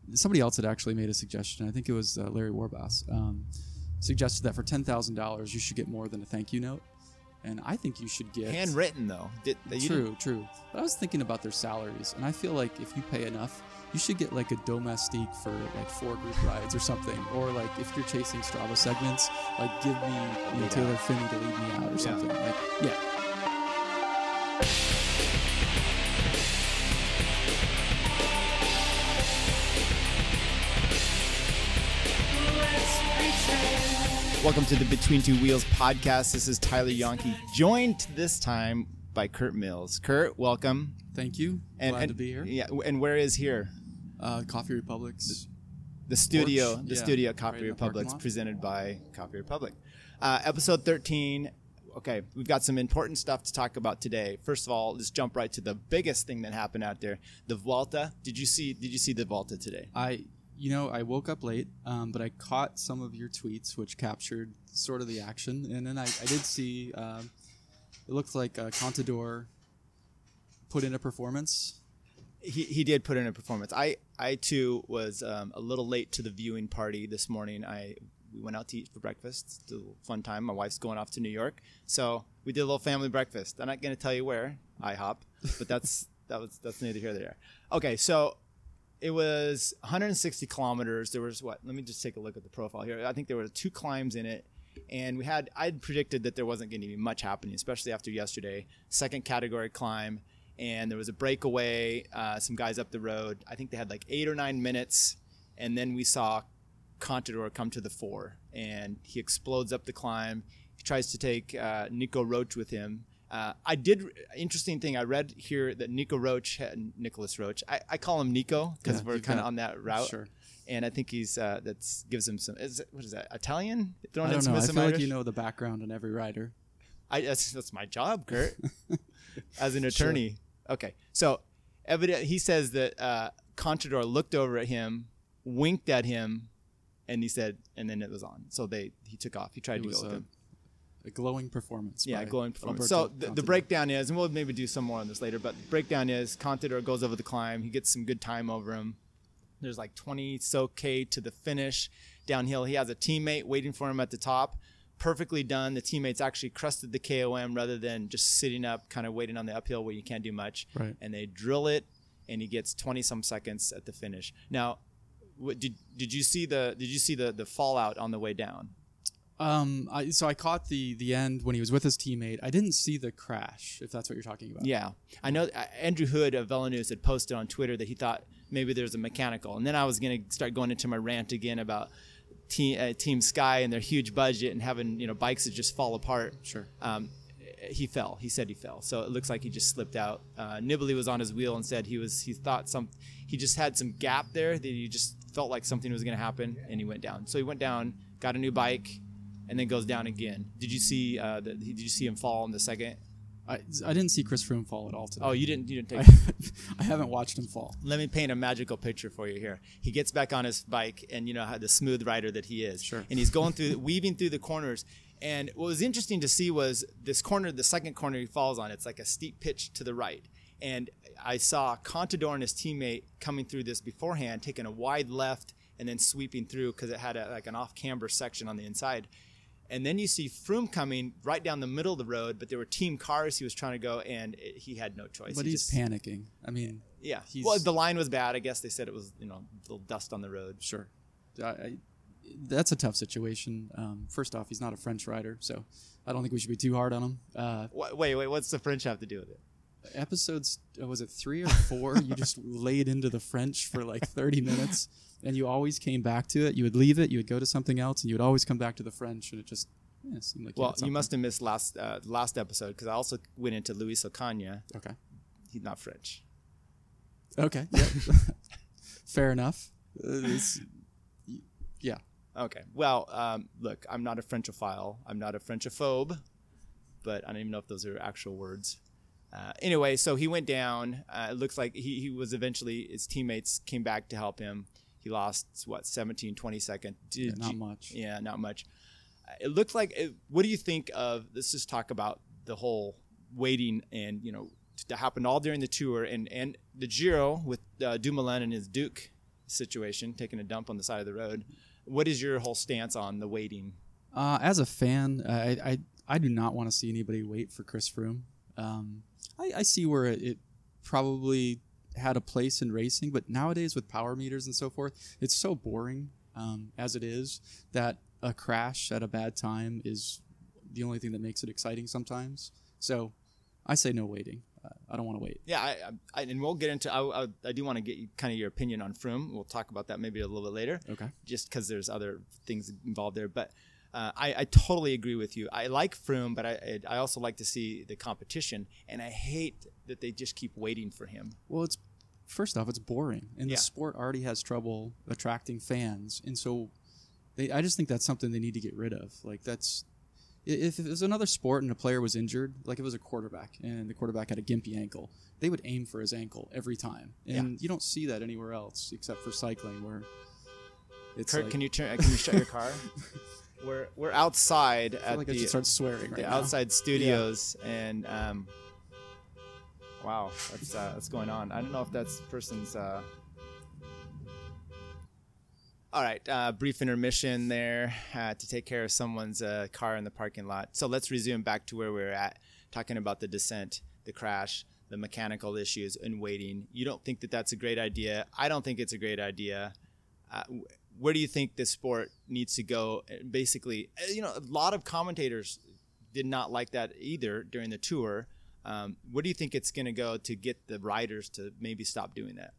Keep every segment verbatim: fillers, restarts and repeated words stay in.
somebody else had actually made a suggestion. I think it was uh, Larry Warbass. Um, suggested that for ten thousand dollars, you should get more than a thank you note. And I think you should get... Handwritten, though. Did, you true, didn't... true. But I was thinking about their salaries, and I feel like if you pay enough, you should get like a domestique for like four group rides or something. Or like if you're chasing Strava segments, like give me you know, Taylor Finney to lead me out or something. Yeah. Like, yeah. Welcome to the Between Two Wheels podcast. This is Tyler Yonke, joined this time by Kurt Mills. Kurt, welcome. Thank you. And, Glad and, to be here. Yeah, and where is here? Uh, Coffee Republic's. The studio, Porch? the Yeah, studio at Coffee right in the Republic's parking lot. presented by Coffee Republic. Uh, episode thirteen. Okay, we've got some important stuff to talk about today. First of all, let's jump right to the biggest thing that happened out there, the Vuelta. Did you see? Did you see the Vuelta today? I, you know, I woke up late, um, but I caught some of your tweets, which captured sort of the action, and then I, I did see. Um, it looked like uh, Contador put in a performance. He he did put in a performance. I I too was um, a little late to the viewing party this morning. I we went out to eat for breakfast. It's a little fun time. My wife's going off to New York, so we did a little family breakfast. I'm not going to tell you where. IHOP, but that's that was that's neither here nor there. Okay, so it was one hundred sixty kilometers. There was what? Let me just take a look at the profile here. I think there were two climbs in it. And we had, I'd predicted that there wasn't going to be much happening, especially after yesterday. Second category climb, and there was a breakaway, uh, some guys up the road. I think they had like eight or nine minutes, and then we saw Contador come to the fore, and he explodes up the climb. He tries to take uh, Nico Roach with him. Uh, I did, interesting thing, I read here that Nico Roach, had, Nicholas Roach, I, I call him Nico because Yeah, we're you kind of can- on that route. Sure. And I think he's uh, that's gives him some. Is it, what is that? Italian? Thrown I in don't some know. I some feel like Irish? you know the background on every rider. I that's, that's my job, Kurt, as an attorney. Okay, so evident he says that uh, Contador looked over at him, winked at him, and he said, and then it was on. So they he took off. He tried It to was go with a, him. a glowing performance. Yeah, by glowing performance. Alberto So the, the Contador. breakdown is, and we'll maybe do some more on this later, but the breakdown is Contador goes over the climb. He gets some good time over him. There's like twenty so K to the finish downhill. He has a teammate waiting for him at the top. Perfectly done. The teammate's actually crested the K O M rather than just sitting up, kind of waiting on the uphill where you can't do much. Right. And they drill it, and he gets twenty some seconds at the finish. Now, what, did did you see the did you see the the fallout on the way down? Um, I, so I caught the the end when he was with his teammate. I didn't see the crash, if that's what you're talking about. Yeah, I know uh, Andrew Hood of VeloNews had posted on Twitter that he thought maybe there's a mechanical, and then I was going to start going into my rant again about team, uh, Team Sky and their huge budget and having you know bikes that just fall apart. Sure. Um, he fell. He said he fell, so it looks like he just slipped out. Uh, Nibali was on his wheel and said he was he thought some he just had some gap there that he just felt like something was going to happen, and he went down. So he went down, got a new bike, and then goes down again. Did you see? Uh, the, did you see him fall in the second? I, I didn't see Chris Froome fall at all today. Oh, you didn't. You didn't I, take. I haven't watched him fall. Let me paint a magical picture for you here. He gets back on his bike, and you know how the smooth rider that he is. Sure. And he's going through, weaving through the corners. And what was interesting to see was this corner, the second corner he falls on. It's like a steep pitch to the right. And I saw Contador and his teammate coming through this beforehand, taking a wide left and then sweeping through because it had a, like an off-camber section on the inside. And then you see Froome coming right down the middle of the road, but there were team cars he was trying to go, and it, he had no choice. But he he's just, panicking. I mean, yeah. he's- Well, the line was bad. I guess they said it was, you know, a little dust on the road. sure. I, I, that's a tough situation. Um, first off, he's not a French rider, so I don't think we should be too hard on him. Uh, Wait, wait, wait, what's the French have to do with it? episodes, uh, was it three or four? You just laid into the French for like thirty minutes, and you always came back to it. You would leave it, you would go to something else, and you would always come back to the French, and it just yeah, seemed like Well, had you something. must have missed last uh, last episode because I also went into Luis Ocaña. Okay. He's not French. Okay. Yep. Fair enough. Uh, it's- yeah. Okay. Well, um, look, I'm not a Frenchophile. I'm not a Frenchophobe, but I don't even know if those are actual words. Uh, anyway, so he went down. Uh, it looks like he, he was eventually, his teammates came back to help him. He lost, what, seventeen, twenty seconds. Did Yeah, not you- much. Yeah, not much. Uh, It looked like, it, what do you think of, let's just talk about the whole waiting and, you know, that happened all during the tour and, and the Giro with uh, Dumoulin and his Duke situation, taking a dump on the side of the road. What is your whole stance on the waiting? Uh, as a fan, I, I I do not want to see anybody wait for Chris Froome. Um, I, I see where it, it probably had a place in racing, but nowadays with power meters and so forth, it's so boring um, as it is that a crash at a bad time is the only thing that makes it exciting sometimes. So I say no waiting. Uh, I don't want to wait. Yeah, I, I, and we'll get into. I, I, I do want to get you, kind of your opinion on Froome. We'll talk about that maybe a little bit later. Okay. Just because there's other things involved there, but uh, I, I totally agree with you. I like Froome, but I, I also like to see the competition, and I hate that they just keep waiting for him. Well, it's first off, it's boring, and Yeah. the sport already has trouble attracting fans, and so they. I just think that's something they need to get rid of. Like that's. If it was another sport and a player was injured, like it was a quarterback and the quarterback had a gimpy ankle, they would aim for his ankle every time. And Yeah. you don't see that anywhere else except for cycling where it's Kurt, like, can you turn? Can you shut your car? We're we're outside I feel at like I the, should start swearing right the now. outside studios, and um, wow, that's uh, that's going on. I don't know if that's person's. Uh... All right, uh, brief intermission there uh, to take care of someone's uh, car in the parking lot. So let's resume back to where we were at, talking about the descent, the crash, the mechanical issues, and waiting. You don't think that that's a great idea. I don't think it's a great idea. Uh, where do you think this sport needs to go? Basically, you know, a lot of commentators did not like that either during the tour. Um, where do you think it's going to go to get the riders to maybe stop doing that?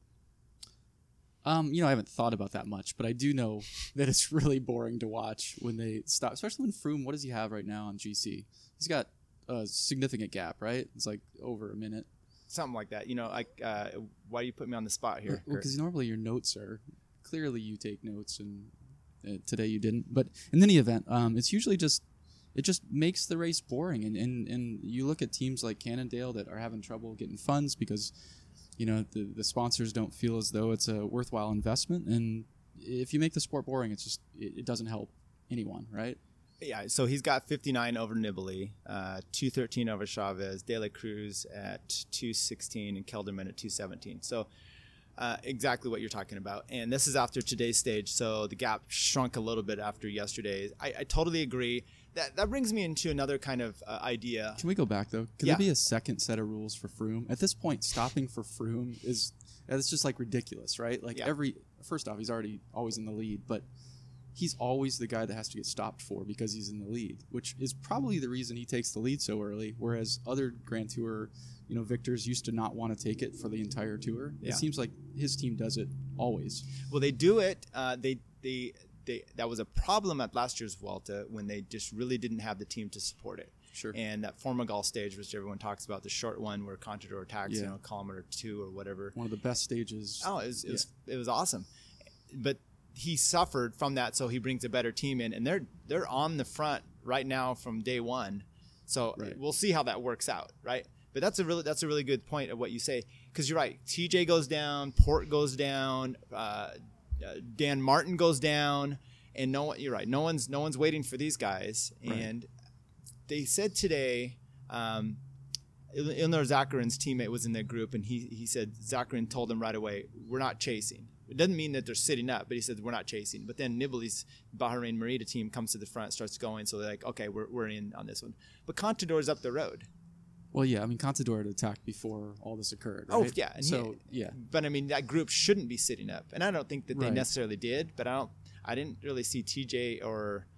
Um, you know, I haven't thought about that much, but I do know that it's really boring to watch when they stop, especially when Froome, what does he have right now on G C? He's got a significant gap, right? It's like over a minute. Something like that. You know, like, uh, why do you put me on the spot here? Well, because normally your notes are, clearly you take notes, and uh, today you didn't. But in any event, um, it's usually just, it just makes the race boring. And, and, and you look at teams like Cannondale that are having trouble getting funds because, you know, the, the sponsors don't feel as though it's a worthwhile investment. And if you make the sport boring, it's just, it, it doesn't help anyone, right? Yeah, so he's got fifty-nine over Nibali, uh, two thirteen over Chavez, De La Cruz at two sixteen, and Kelderman at two seventeen. So uh, exactly what you're talking about. And this is after today's stage, so the gap shrunk a little bit after yesterday's. I, I totally agree. That that brings me into another kind of uh, idea. Can we go back, though? Can Yeah. there be a second set of rules for Froome? At this point, stopping for Froome is, it's just like ridiculous, right? Like Yeah. every, first off, he's already always in the lead, but he's always the guy that has to get stopped for because he's in the lead, which is probably the reason he takes the lead so early, whereas other Grand Tour, you know, victors used to not want to take it for the entire tour. Yeah. It seems like his team does it always. Well, they do it. Uh, they they they that was a problem at last year's Vuelta when they just really didn't have the team to support it. Sure. And that Formigal stage, which everyone talks about, the short one where Contador attacks, Yeah. you know, kilometer two or whatever. One of the best stages. Oh, it was it was, it was awesome, but he suffered from that, so he brings a better team in, and they're they're on the front right now from day one. So Right. we'll see how that works out, right? But that's a really that's a really good point of what you say, because you're right. T J goes down, Port goes down, uh, uh, Dan Martin goes down, and no one. You're right. No one's no one's waiting for these guys. Right. And they said today, um, Il- Ilnur Zakarin's teammate was in their group, and he he said Zakarin told them right away, "We're not chasing." It doesn't mean that they're sitting up, but he said we're not chasing. But then Nibali's Bahrain Merida team comes to the front, starts going, so they're like, okay, we're we're in on this one. But Contador's up the road. Well, yeah, I mean, Contador had attacked before all this occurred, Oh, right? yeah, and so, he- yeah. But I mean, that group shouldn't be sitting up, and I don't think that they Right. necessarily did. But I don't, I didn't really see T J or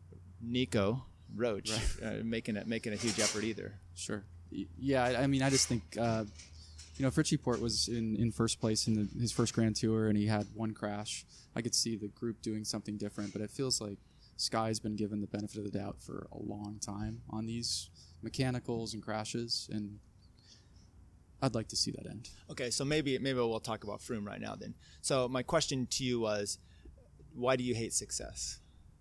Nico Roach Right. uh, making a making a huge effort either. Sure. Y- Yeah, I, I mean, I just think, uh, you know, if Richie Port was in, in first place in the, his first Grand Tour and he had one crash, I could see the group doing something different. But it feels like Sky's been given the benefit of the doubt for a long time on these mechanicals and crashes, and I'd like to see that end. Okay, so maybe maybe we'll talk about Froome right now then. So my question to you was, why do you hate success?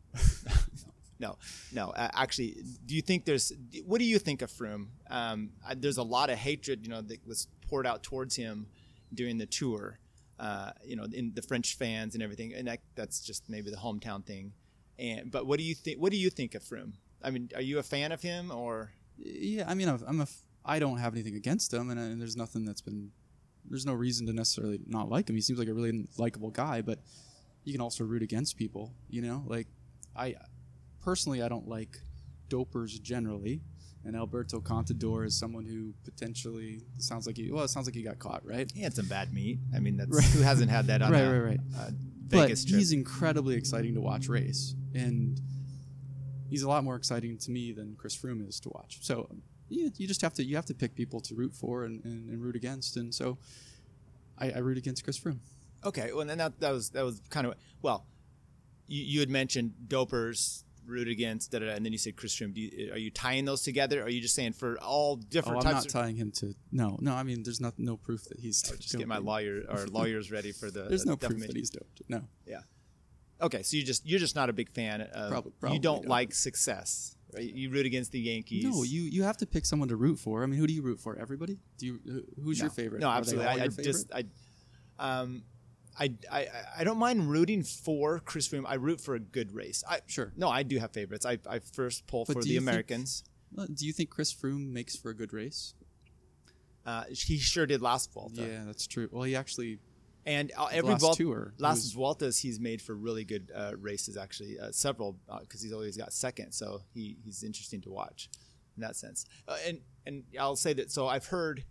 no, no. Uh, actually, do you think there's? What do you think of Froome? Um, I, there's a lot of hatred, you know, that was poured out towards him during the tour. Uh, you know, in the French fans and everything, and that, that's just maybe the hometown thing. And but what do you think? What do you think of Froome? I mean, are you a fan of him or? Yeah, I mean, I'm I'm a, f- I don't have anything against him, and, and there's nothing that's been there's no reason to necessarily not like him. He seems like a really likable guy, but you can also root against people, you know? Like, I personally, I don't like dopers generally, and Alberto Contador is someone who potentially sounds like he, well, it sounds like he got caught, right? He had some bad meat. I mean, that's Right. who hasn't had that on Right, a, right, right. a But Vegas trip. he's incredibly exciting to watch race, and he's a lot more exciting to me than Chris Froome is to watch. So you, you just have to you have to pick people to root for and, and, and root against, and so I, I root against Chris Froome. Okay, well, then that, that was that was kind of well. You, you had mentioned dopers root against, da, da, da, and then you said Chris Froome. Do you, are you tying those together? Or are you just saying for all Oh, different I'm types? not of, tying him to no, no. I mean, there's not no proof that he's. I'll just get my lawyer or lawyers ready for the. There's no proof defamation. that he's doped. No. Yeah. Okay, so you just you're just not a big fan of. Probably- you probably don't don't. like success. Right? You root against the Yankees. No, you you have to pick someone to root for. I mean, who do you root for? Everybody? Do you? who- Who's No. your favorite? No, Are they absolutely. all I, I your favorite? just I, um, I, I I don't mind rooting for Chris Froome. I root for a good race. I Sure. No, I do have favorites. I I first pull But for do the you think- Americans. Uh, Do you think Chris Froome makes for a good race? Uh, he sure did last Vuelta. Yeah, that's true. Well, he actually And uh, the every last Vuelta, tour he last was- Vueltas, he's made for really good uh, races. Actually, uh, several because he's always got second. So he he's interesting to watch in that sense. Uh, and and I'll say that. So I've heard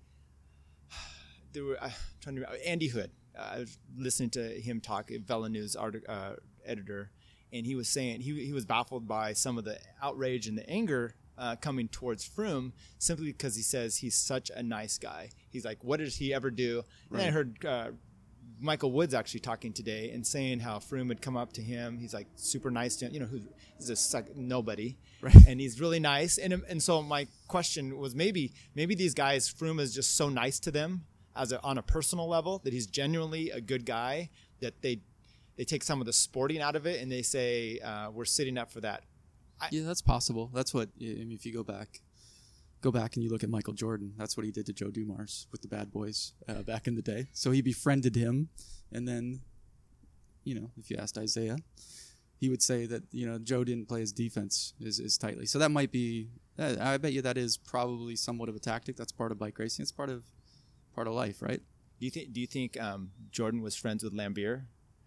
there were uh, trying to remember, Andy Hood. Uh, I was listening to him talk, Vela News artic, uh, editor, and he was saying he he was baffled by some of the outrage and the anger uh, coming towards Froome simply because he says he's such a nice guy. He's like, what did he ever do? And then I Right. heard uh, Michael Woods actually talking today and saying how Froome had come up to him. He's like super nice to him. You know, who's he's a suck, nobody, Right. and he's really nice. And and so my question was maybe maybe these guys, Froome is just so nice to them as a, on a personal level that he's genuinely a good guy that they they take some of the sporting out of it and they say uh, we're sitting up for that. yeah, that's possible. That's what I mean, if you go back, go back and you look at Michael Jordan. That's what he did to Joe Dumars with the Bad Boys uh, back in the day. So he befriended him, and then, you know, if you asked Isaiah, he would say that you know Joe didn't play his defense as, as tightly. So that might be. Uh, I bet you that is probably somewhat of a tactic. That's part of bike racing. It's part of part of life, right? Do you think do you think um, Jordan was friends with Lambier?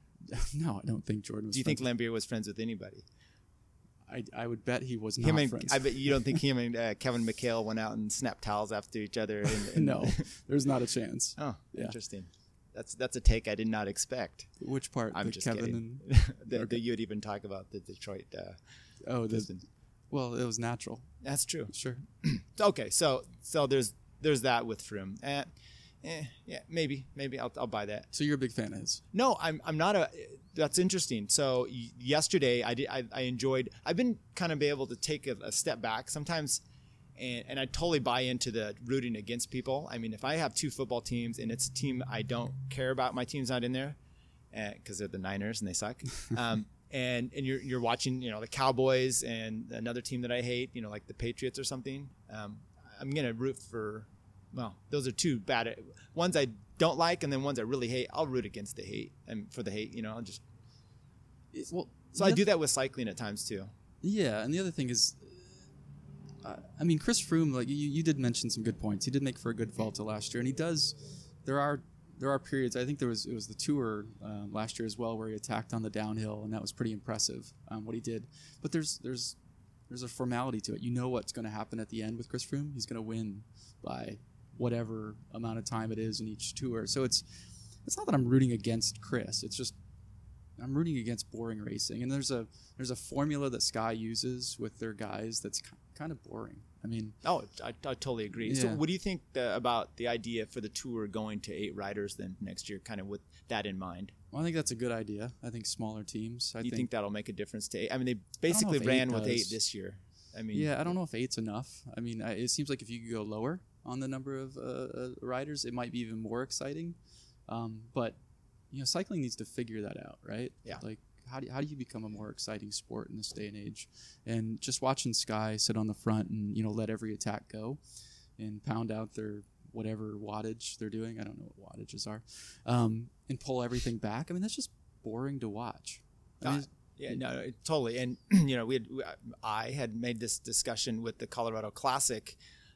No, I don't think Jordan was. Do you think friends Lambier was friends with anybody? with- I I would bet he was not Him and friends. I bet you don't think him and uh, Kevin McHale went out and snapped towels after each other. And, and No, there's not a chance. Oh, Yeah. interesting. That's that's a take I did not expect. Which part? I'm the just Kevin kidding. and that, Okay. that you would even talk about the Detroit uh, oh, the, Pistons. well, it was natural. That's true. Sure. Okay, so so there's there's that with Froome. Eh, eh, yeah, maybe maybe I'll I'll buy that. So you're a big fan of his. No, I'm I'm not a. That's interesting. So y- yesterday I did I, I enjoyed. I've been kind of be able to take a, a step back sometimes, and and I totally buy into the rooting against people. I mean, if I have two football teams and it's a team I don't care about, my team's not in there, because they're the Niners and they suck. Um, and and you're you're watching you know the Cowboys and another team that I hate, you know like the Patriots or something. Um, I'm gonna root for. Well, those are two bad ones I don't like, and then ones I really hate. I'll root against the hate and for the hate. You know, I'll just. Well, So I do that with cycling at times too. Yeah, and the other thing is, uh, I mean, Chris Froome, like you, you did mention some good points. He did make for a good Vuelta last year, and he does. There are there are periods. I think there was it was the Tour um, last year as well where he attacked on the downhill, and that was pretty impressive um, what he did. But there's there's there's a formality to it. You know what's going to happen at the end with Chris Froome. He's going to win by whatever amount of time it is in each tour. So it's it's not that I'm rooting against Chris. It's just I'm rooting against boring racing. And there's a there's a formula that Sky uses with their guys that's k- kind of boring. I mean, Oh, I, I totally agree. So Yeah. what do you think the, about the idea for the Tour going to eight riders then next year, kind of with that in mind? well, I think that's a good idea. I think smaller teams. I Do you think, think, that'll make a difference to eight? I mean, they basically if eight ran with does. eight this year. I mean, yeah, I don't know if eight's enough. I mean, I, it seems like if you could go lower on the number of uh, uh, riders, it might be even more exciting. Um, but you know, cycling needs to figure that out, right? Yeah. Like, how do you, how do you become a more exciting sport in this day and age? And just watching Sky sit on the front and you know let every attack go, and pound out their whatever wattage they're doing. I don't know what wattages are, um, and pull everything back. I mean, that's just boring to watch. I mean, Uh, Yeah, no, no, totally. And you know, we had, I had made this discussion with the Colorado Classic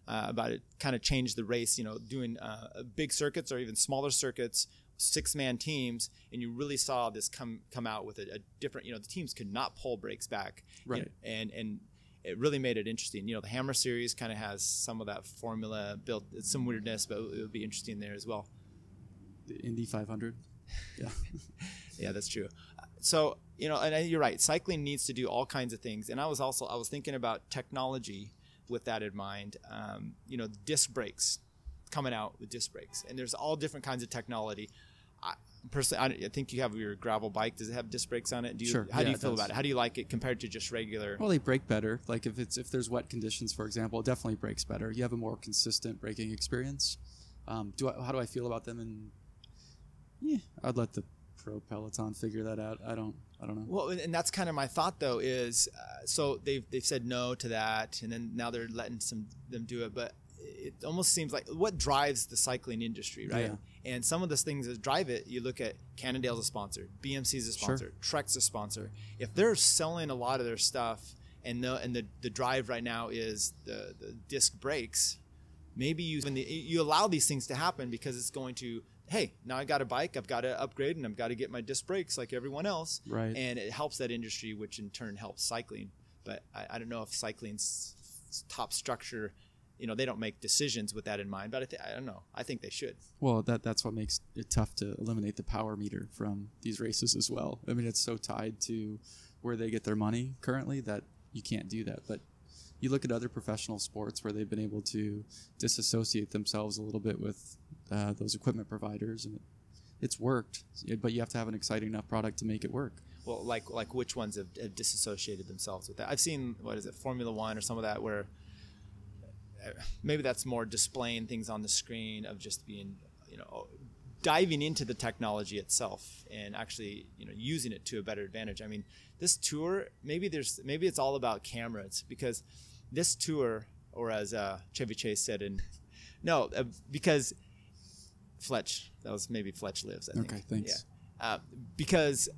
uh, about it kind of changed the race, you know, doing uh, big circuits or even smaller circuits, six-man teams, and you really saw this come come out with a, a different, you know, the teams could not pull brakes back. Right. You know, and, and it really made it interesting. You know, the Hammer Series kind of has some of that formula built, it's some weirdness, but it would be interesting there as well. The Indy five hundred. Yeah. Yeah, that's true. So, you know, and you're right. Cycling needs to do all kinds of things. And I was also, I was thinking about technology with that in mind. Um, you know, disc brakes, coming out with disc brakes. And there's all different kinds of technology. I, personally, I, I think you have your gravel bike. Does it have disc brakes on it? Do you, Sure. How Yeah, do you it feel does. about it? How do you like it compared to just regular? Well, they brake better. Like if it's if there's wet conditions, for example, it definitely brakes better. You have a more consistent braking experience. Um, do I, how do I feel about them? And yeah, I'd let the pro Peloton figure that out. I don't. I don't know. Well, and that's kind of my thought though. Is uh, so they've they've said no to that, and then now they're letting some them do it. But it almost seems like what drives the cycling industry, right? Yeah. And some of the things that drive it, you look at Cannondale's a sponsor, B M C's a sponsor, Sure. Trek's a sponsor. If they're selling a lot of their stuff, and the and the, the drive right now is the, the disc brakes, maybe you when the, you allow these things to happen because it's going to, hey, now I got a bike, I've got to upgrade, and I've got to get my disc brakes like everyone else. Right. And it helps that industry, which in turn helps cycling. But I, I don't know if cycling's top structure, you know, they don't make decisions with that in mind. But I, th- I don't know. I think they should. Well, that that's what makes it tough to eliminate the power meter from these races as well. I mean, it's so tied to where they get their money currently that you can't do that. But you look at other professional sports where they've been able to disassociate themselves a little bit with uh, those equipment providers, and it, it's worked. But you have to have an exciting enough product to make it work. Well, like like which ones have, have disassociated themselves with that? I've seen, what is it, Formula One or some of that where maybe that's more displaying things on the screen of just being, you know, diving into the technology itself and actually, you know, using it to a better advantage. I mean, this tour, maybe there's maybe it's all about cameras, because this tour, or as uh, Chevy Chase said in, no, uh, because Fletch, that was maybe Fletch Lives, I think. Okay, thanks. Yeah. Uh, because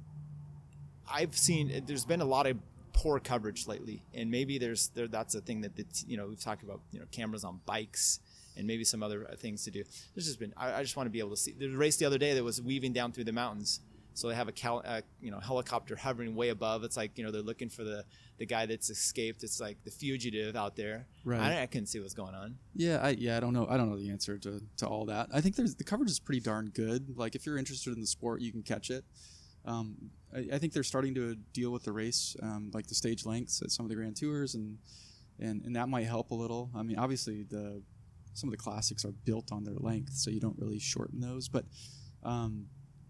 I've seen, there's been a lot of poor coverage lately, and maybe there's there that's a thing that, that you know, we've talked about, you know, cameras on bikes and maybe some other things to do. There's just been, I, I just want to be able to see. There's a race the other day that was weaving down through the mountains. So they have a cal, uh, you know, helicopter hovering way above. It's like, you know, they're looking for the, the guy that's escaped. It's like the fugitive out there. Right. I, I couldn't see what's going on. Yeah, I yeah, I don't know. I don't know the answer to, to all that. I think there's the coverage is pretty darn good. Like if you're interested in the sport, you can catch it. Um, I, I think they're starting to deal with the race, um, like the stage lengths at some of the Grand Tours, and, and and that might help a little. I mean, obviously the some of the classics are built on their length, so you don't really shorten those. But um,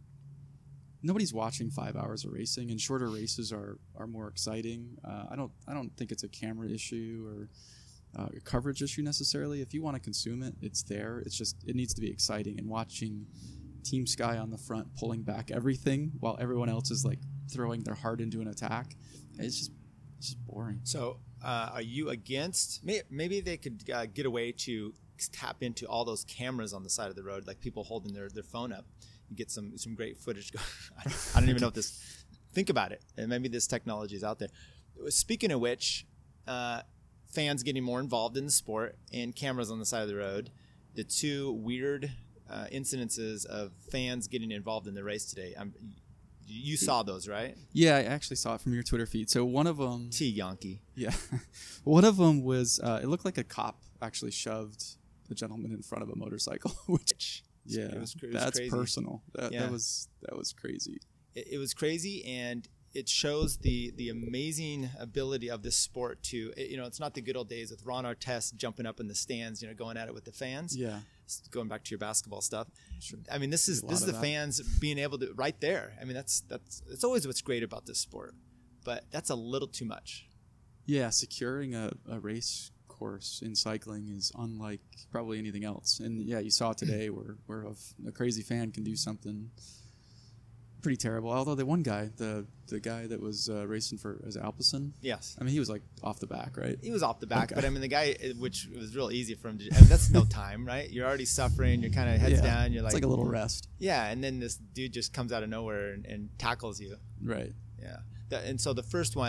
nobody's watching five hours of racing, and shorter races are are more exciting. Uh, I don't I don't think it's a camera issue or Uh, a coverage issue necessarily. If you want to consume it, it's there. It's just it needs to be exciting, and watching Team Sky on the front pulling back everything while everyone else is like throwing their heart into an attack, it's just it's just boring. So uh, are you against, may, maybe they could uh, get away to tap into all those cameras on the side of the road, like people holding their, their phone up, and get some some great footage. I don't even know if this, think about it, and maybe this technology is out there. Speaking of which, uh, fans getting more involved in the sport and cameras on the side of the road, the two weird uh, incidences of fans getting involved in the race today. Um, you saw those, right? Yeah, I actually saw it from your Twitter feed. So one of them, T Yankee. yeah, one of them was uh, it looked like a cop actually shoved a gentleman in front of a motorcycle, which yeah, it was, it was that's crazy. personal. That, Yeah. that was that was crazy. It, it was crazy, and it shows the the amazing ability of this sport to, you know, it's not the good old days with Ron Artest jumping up in the stands, you know, going at it with the fans. Yeah, Going back to your basketball stuff. sure. I mean, this is A lot this is of the that. fans being able to, right there. I mean, that's that's it's always what's great about this sport, but that's a little too much. Yeah, securing a, a race course in cycling is unlike probably anything else. And yeah, you saw today where where a, f- a crazy fan can do something pretty terrible. Although the one guy, the the guy that was uh, racing for as Alpecin, Yes. I mean, he was like off the back, right? He was off the back, Okay. but I mean, the guy, which was real easy for him to, I mean, that's no time, right? You're already suffering. You're kind of heads Yeah. down. You're It's like, like a little rest, yeah. And then this dude just comes out of nowhere and, and tackles you. right? Yeah. The, and so the first one,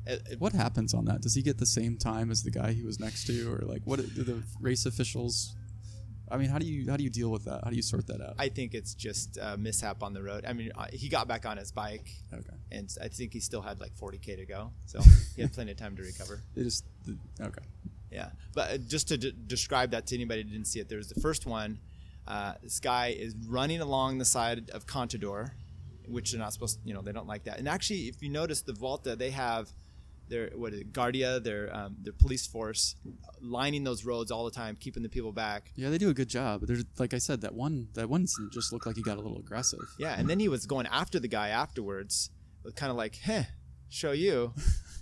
It, it, What happens on that? Does he get the same time as the guy he was next to, or like what do the race officials? I mean, how do you how do you deal with that? How do you sort that out? I think it's just a mishap on the road. I mean, uh, he got back on his bike, Okay. and I think he still had like forty K to go, so he had plenty of time to recover. They just okay. Yeah, but uh, just to d- describe that to anybody who didn't see it, there was the first one. Uh, this guy is running along the side of Contador, which they're not supposed to, you know, they don't like that. And actually, if you notice the Volta, they have their, what is it, Guardia, their, um, their police force, lining those roads all the time, keeping the people back. Yeah, they do a good job. But there's, like I said, that one that one just looked like he got a little aggressive. Yeah, and then he was going after the guy afterwards, kind of like, "Heh, show you."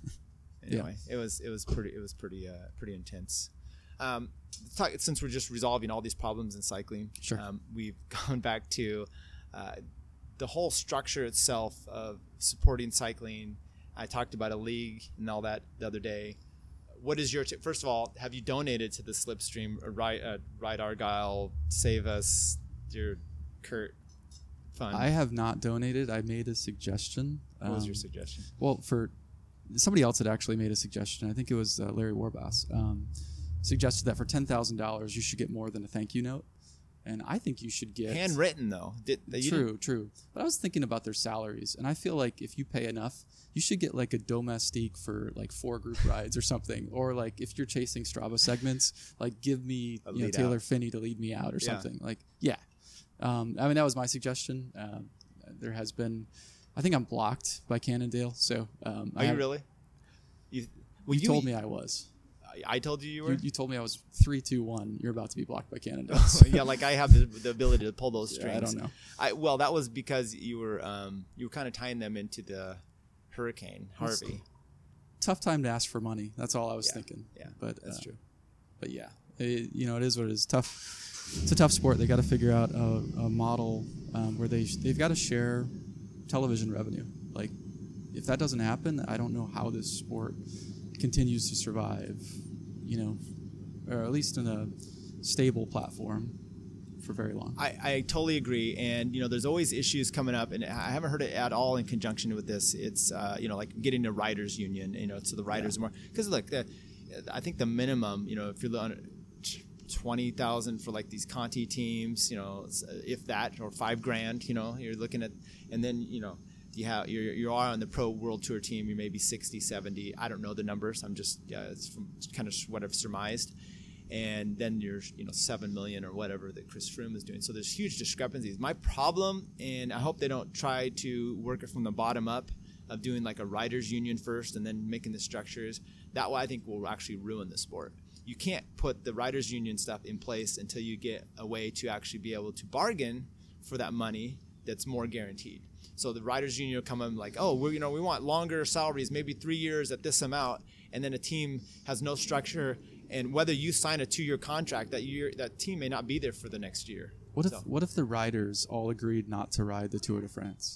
Anyway, yeah. it was it was pretty it was pretty uh, pretty intense. Um, talk, since we're just resolving all these problems in cycling, sure. um, we've gone back to uh, the whole structure itself of supporting cycling. I talked about a league and all that the other day. What is your t- first of all? Have you donated to the Slipstream, or Ride, uh, Ride Argyle, Save Us, your Kurt fund? I have not donated. I made a suggestion. What was um, your suggestion? Well, for somebody else had actually made a suggestion. I think it was uh, Larry Warbass. Um, suggested that for ten thousand dollars, you should get more than a thank you note. And I think you should get... Handwritten, though. Did, you true, didn't... true. But I was thinking about their salaries, and I feel like if you pay enough, you should get like a domestique for like four group rides or something. Or like if you're chasing Strava segments, like give me you know, Taylor out. Finney to lead me out or yeah. something. Like, yeah. Um, I mean, that was my suggestion. Um, there has been... I think I'm blocked by Cannondale, so... Um, Are I you have, really? You, well, you, you told me I was. I told you you were? You, you told me I was three, two, one. You're about to be blocked by Cannondale. Yeah, like I have the, the ability to pull those strings. Yeah, I don't know. I, well, that was because you were um, you were kind of tying them into the hurricane, Harvey. Tough time to ask for money. That's all I was yeah, thinking. Yeah, but that's uh, true. But yeah, it, you know, it is what it is. Tough. It's a tough sport. They got to figure out a, a model um, where they they've got to share television revenue. Like, if that doesn't happen, I don't know how this sport continues to survive, you know, or at least in a stable platform for very long. I, I totally agree. And, you know, there's always issues coming up, and I haven't heard it at all in conjunction with this. It's, uh, you know, like getting a writers union, you know, so the writers yeah. more, because look, the, I think the minimum, you know, if you're on twenty thousand for like these Conti teams, you know, if that, or five grand, you know, you're looking at, and then, you know, you have you're, you are on the Pro World Tour team, you may be sixty, seventy. I don't know the numbers. I'm just yeah, it's from kind of what I've surmised. And then you're you know seven million or whatever that Chris Froome is doing. So there's huge discrepancies. My problem, and I hope they don't try to work it from the bottom up of doing like a riders union first and then making the structures. That way I think will actually ruin the sport. You can't put the riders union stuff in place until you get a way to actually be able to bargain for that money that's more guaranteed. So the riders union will come in like, oh, we you know we want longer salaries, maybe three years at this amount, and then a team has no structure, and whether you sign a two-year contract, that year that team may not be there for the next year. What if so. what if the riders all agreed not to ride the Tour de France?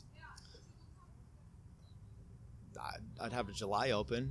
I'd, I'd have a July Open.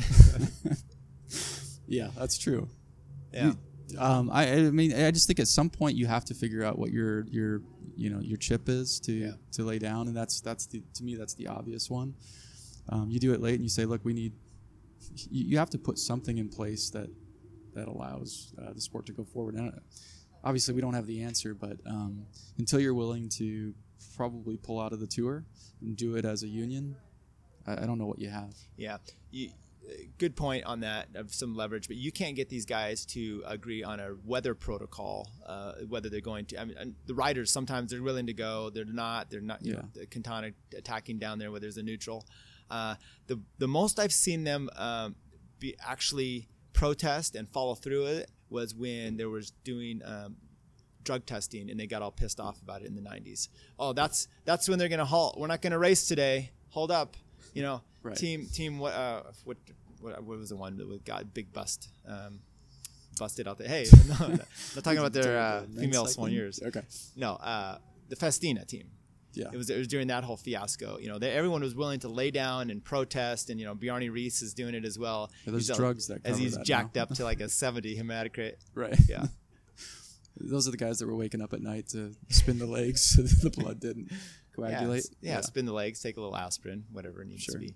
Yeah, that's true. Yeah. You, um, I, I mean, I just think at some point you have to figure out what your your you know your chip is to yeah. to lay down, and that's that's the to me that's the obvious one. Um, you do it late, and you say, look, we need. You, you have to put something in place that that allows uh, the sport to go forward. And obviously, we don't have the answer, but um, until you're willing to probably pull out of the tour and do it as a union, I, I don't know what you have. Yeah. You, good point on that of some leverage, but you can't get these guys to agree on a weather protocol, uh, whether they're going to. I mean, the riders sometimes they're willing to go, they're not. They're not. You yeah. know, the Quintana attacking down there where there's a neutral. Uh, the the most I've seen them um, be actually protest and follow through it was when they was doing um, drug testing and they got all pissed off about it in the nineties. Oh, that's that's when they're gonna halt. We're not gonna race today. Hold up, you know. Right. Team, team. What, uh, what, what, what was the one that got big bust, um, busted out there? Hey, no, not talking about their uh, female soigneurs. Okay. No, uh, the Festina team. Yeah. It was it was during that whole fiasco. You know, they, everyone was willing to lay down and protest, and you know, Bjarne Riis is doing it as well. Yeah, there's he's drugs a, that cover as he's that jacked now. up to like a seventy hematocrit. Right. Yeah. Those are the guys that were waking up at night to spin the legs so that the blood didn't coagulate. Yeah, yeah, yeah, spin the legs, take a little aspirin, whatever it needs sure. to be.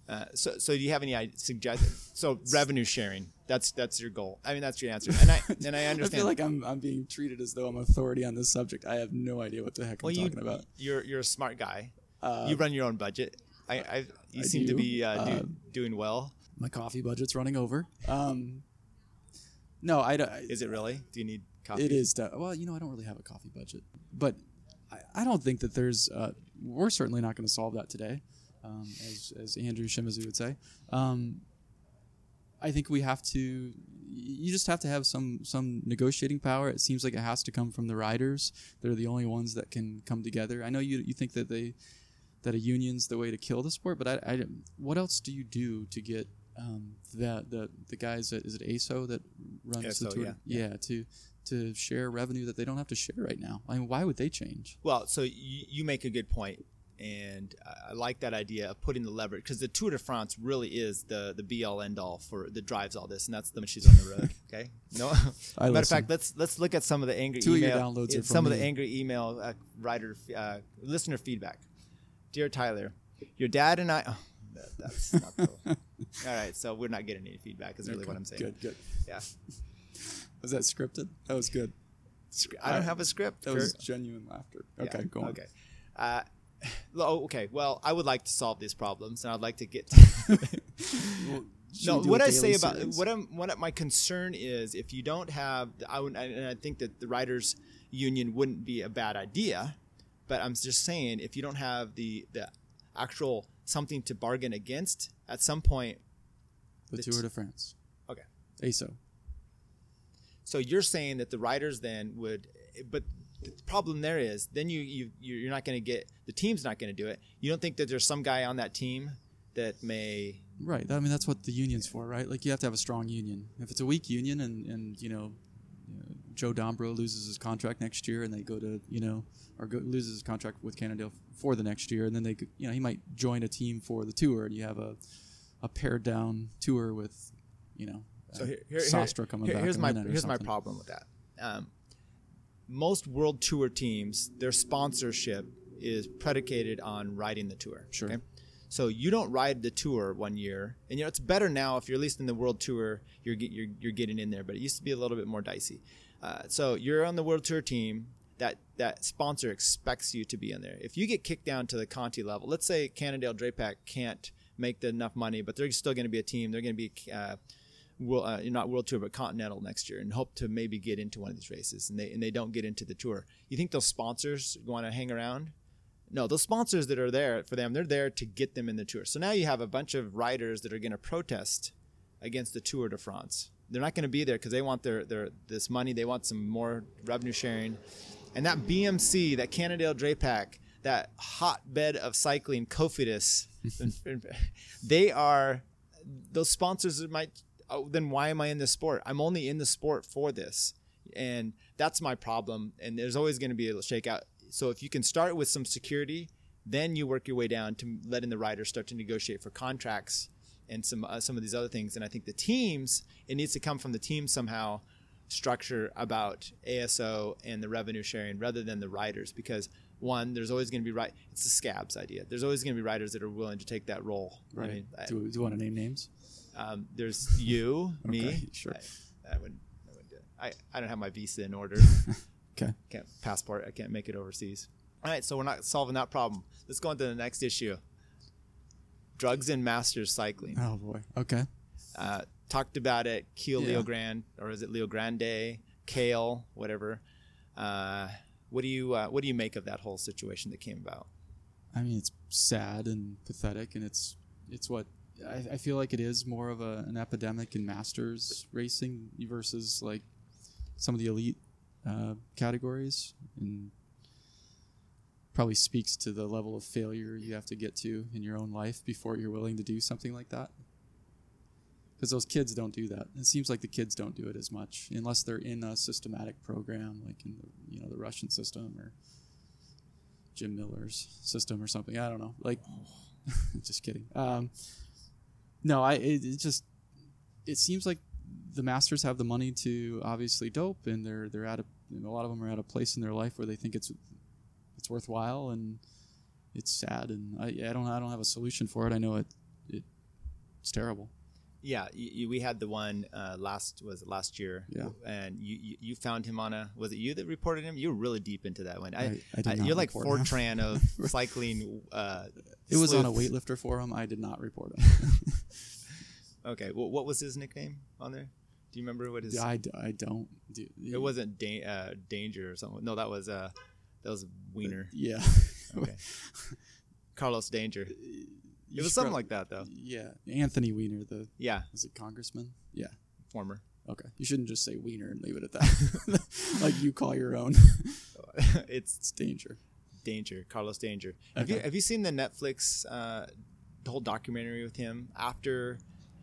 Uh, so, so do you have any i- suggestions? So revenue sharing, that's that's your goal. I mean, that's your answer. And I and I I understand. feel like I'm I'm being treated as though I'm authority on this subject. I have no idea what the heck well, I'm you, talking about. You're you're a smart guy. Uh, you run your own budget. I, I you I seem to do. be uh, do, Uh, doing well. My coffee budget's running over. Um, no, I don't. Is it really? Do you need coffee? It is. De- well, you know, I don't really have a coffee budget, but I, I don't think that there's. Uh, we're certainly not going to solve that today, um, as as Andrew Shimizu would say. Um, I think we have to. You just have to have some some negotiating power. It seems like it has to come from the riders. They're the only ones that can come together. I know you you think that they that a union's the way to kill the sport, but I, I what else do you do to get um, the the the guys at is it A S O that runs A S O, the tour? yeah. yeah, to to share revenue that they don't have to share right now. I mean, why would they change? Well, so you, you make a good point, and I, I like that idea of putting the leverage, because the Tour de France really is the the be all end all for that drives all this, and that's the machines on the road. Okay, no. I Matter of listen. fact, let's let's look at some of the angry Two of your email, downloads are some from of the me. angry email uh, writer uh, listener feedback. Dear Tyler, your dad and I. Oh, that, that's not the, all right, so we're not getting any feedback. Is really Okay, what I'm saying. Good, good. Yeah, Was that scripted? That was good. I don't have a script. That was Kurt. genuine laughter. Yeah, Okay, go on. Okay. Uh, oh, okay. Well, I would like to solve these problems, and I'd like to get. Well, should no, we do what a I daily say about series? what I'm what my concern is, if you don't have, I would, and I think that the writers' union wouldn't be a bad idea, but I'm just saying, if you don't have the the actual something to bargain against, at some point. the it's- Tour de France. Okay. A S O. So you're saying that the writers then would, but the problem there is, then you you you're not going to get, the team's not going to do it. You don't think that there's some guy on that team that may. Right. I mean, that's what the union's for, right? Like, you have to have a strong union. If it's a weak union and, and you know, uh, Joe Dombro loses his contract next year and they go to, you know, or go, loses his contract with Cannondale for the next year, and then they, you know, he might join a team for the tour, and you have a, a pared down tour with, you know, So uh, here, here, Sastra coming here- back. here's and my winning or here's my something. problem with that. Um, most world tour teams, their sponsorship is predicated on riding the tour. Sure. Okay? So you don't ride the tour one year, and you know it's better now if you're at least in the world tour, you're get, you're you're getting in there. But it used to be a little bit more dicey. Uh, so you're on the world tour team. That that sponsor expects you to be in there. If you get kicked down to the Conti level, let's say Cannondale Drapac can't make the enough money, but they're still going to be a team. They're going to be uh, world, uh, not world tour, but continental next year, and hope to maybe get into one of these races. And they and they don't get into the tour. You think those sponsors want to hang around? No, those sponsors that are there for them, they're there to get them in the tour. So now you have a bunch of riders that are going to protest against the Tour de France. They're not going to be there because they want their, their this money. They want some more revenue sharing. And that B M C, that Cannondale Drapac, that hotbed of cycling, Cofidis, they are, those sponsors that might, oh, then why am I in this sport? I'm only in the sport for this. And that's my problem. And there's always going to be a shakeout. So if you can start with some security, then you work your way down to letting the riders start to negotiate for contracts and some uh, some of these other things. And I think the teams, it needs to come from the team somehow, structure about A S O and the revenue sharing rather than the riders. Because one, there's always going to be right. It's the scabs idea. There's always going to be riders that are willing to take that role. Right. I mean, I- do, do you want to name names? um, there's you, me. Okay, sure. I, I would. I would do it. I, I don't have my visa in order. Okay. Can't passport. I can't make it overseas. All right, so we're not solving that problem. Let's go on to the next issue. Drugs in masters cycling. Oh, boy. Okay. Uh, talked about it. Kiel Yeah. Leo Grande, or is it Leo Grande? Kale, whatever. Uh, what do you uh, what do you make of that whole situation that came about? I mean, it's sad and pathetic, and it's it's what I, I feel like it is more of a, an epidemic in masters racing versus like some of the elite uh, categories, and probably speaks to the level of failure you have to get to in your own life before you're willing to do something like that. Because those kids don't do that. It seems like the kids don't do it as much unless they're in a systematic program, like in the, you know the Russian system or Jim Miller's system or something. I don't know. Like, just kidding. Um, no, I. It, it just. It seems like the masters have the money to obviously dope, and they're they're at a. You know, a lot of them are at a place in their life where they think it's it's worthwhile, and it's sad. And I, I don't I don't have a solution for it. I know it. It It's terrible. Yeah, you, you, we had the one uh, last was it last year, Yeah. and you, you you found him on a was it you that reported him? You were really deep into that one. I, I, I did I, not you're like report him. Fortran of cycling. Uh, It was on a sleuths. weightlifter forum. I did not report him. Okay, well, what was his nickname on there? Do you remember what his? I, d- I don't. Do, It wasn't da- uh, Danger or something. No, that was uh, that was Wiener. Yeah. Okay, Carlos Danger. You It was should something prob- like that though. Yeah. Anthony Weiner, the Yeah, is it congressman? Yeah. former. Okay. You shouldn't just say Weiner and leave it at that. Like you call your own. It's It's danger. Danger, Carlos Danger. Have you Okay. have you seen the Netflix uh, the whole documentary with him after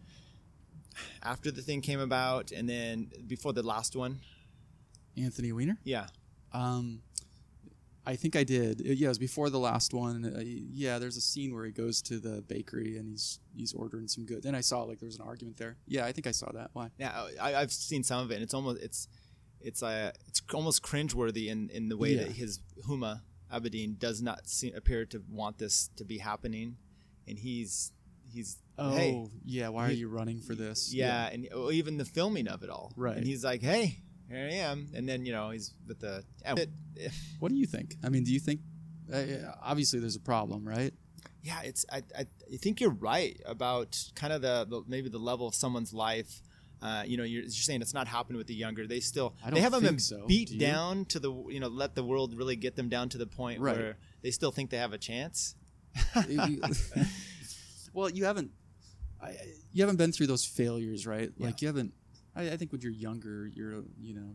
after the thing came about and then before the last one? Anthony Weiner? Yeah. Um, I think I did. It- yeah, it was before the last one. Uh, yeah, there's a scene where he goes to the bakery and he's he's ordering some good. Then I saw like there was an argument there. Yeah, I think I saw that. Why? Yeah, I, I've seen some of it, and it's almost it's it's uh it's almost cringeworthy in, in the way Yeah. that his Huma Abedin does not seem, appear to want this to be happening, and he's he's Oh, hey yeah. Why are he- you running for this? yeah, and oh, even the filming of it all, Right. And he's like, hey, here I am, and then you know he's with the it, What do you think? I mean, do you think? Uh, obviously, there's a problem, right? yeah, it's I, I I think you're right about kind of the, the maybe the level of someone's life. Uh, you know, you're, you're saying it's not happening with the younger. They still I they don't haven't been think so. beat Do you? down to the you know let the world really get them down to the point Right. where they still think they have a chance. You- well, you haven't. I, you haven't been through those failures, right? Yeah. Like you haven't. I, I think when you're younger, you're you know.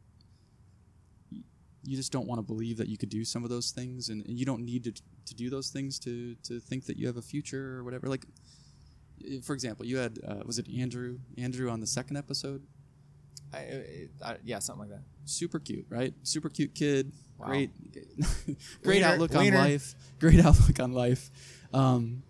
you- You just don't want to believe that you could do some of those things, and, and you don't need to to do those things to to think that you have a future or whatever. Like, eh, for example, you had uh, was it Andrew Andrew on the second episode? I, I, I, yeah, something like that. Super cute, right? Super cute kid. Wow. Great, great Wiener, outlook wiener. on life. Great outlook on life. Um,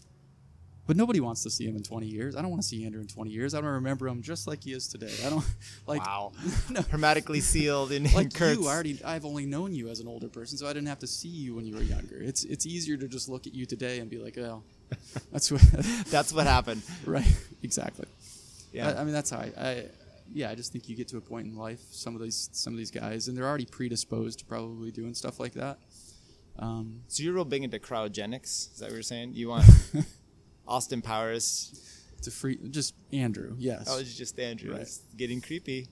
but nobody wants to see him in twenty years. I don't want to see Andrew in twenty years. I want to remember him just like he is today. I don't like. Wow, No, hermetically sealed in, in like Kurt's. you, I already. I've only known you as an older person, so I didn't have to see you when you were younger. It's it's easier to just look at you today and be like, oh, that's what. That's what happened. Right. Exactly. Yeah. I, I mean, that's how I, I. Yeah, I just think you get to a point in life. Some of these, some of these guys, and they're already predisposed to probably doing stuff like that. Um, So you're real big into cryogenics. Is that what you're saying? You want Austin Powers? to free, just Andrew. Yes. Oh, it's just Andrew. Right. It's getting creepy.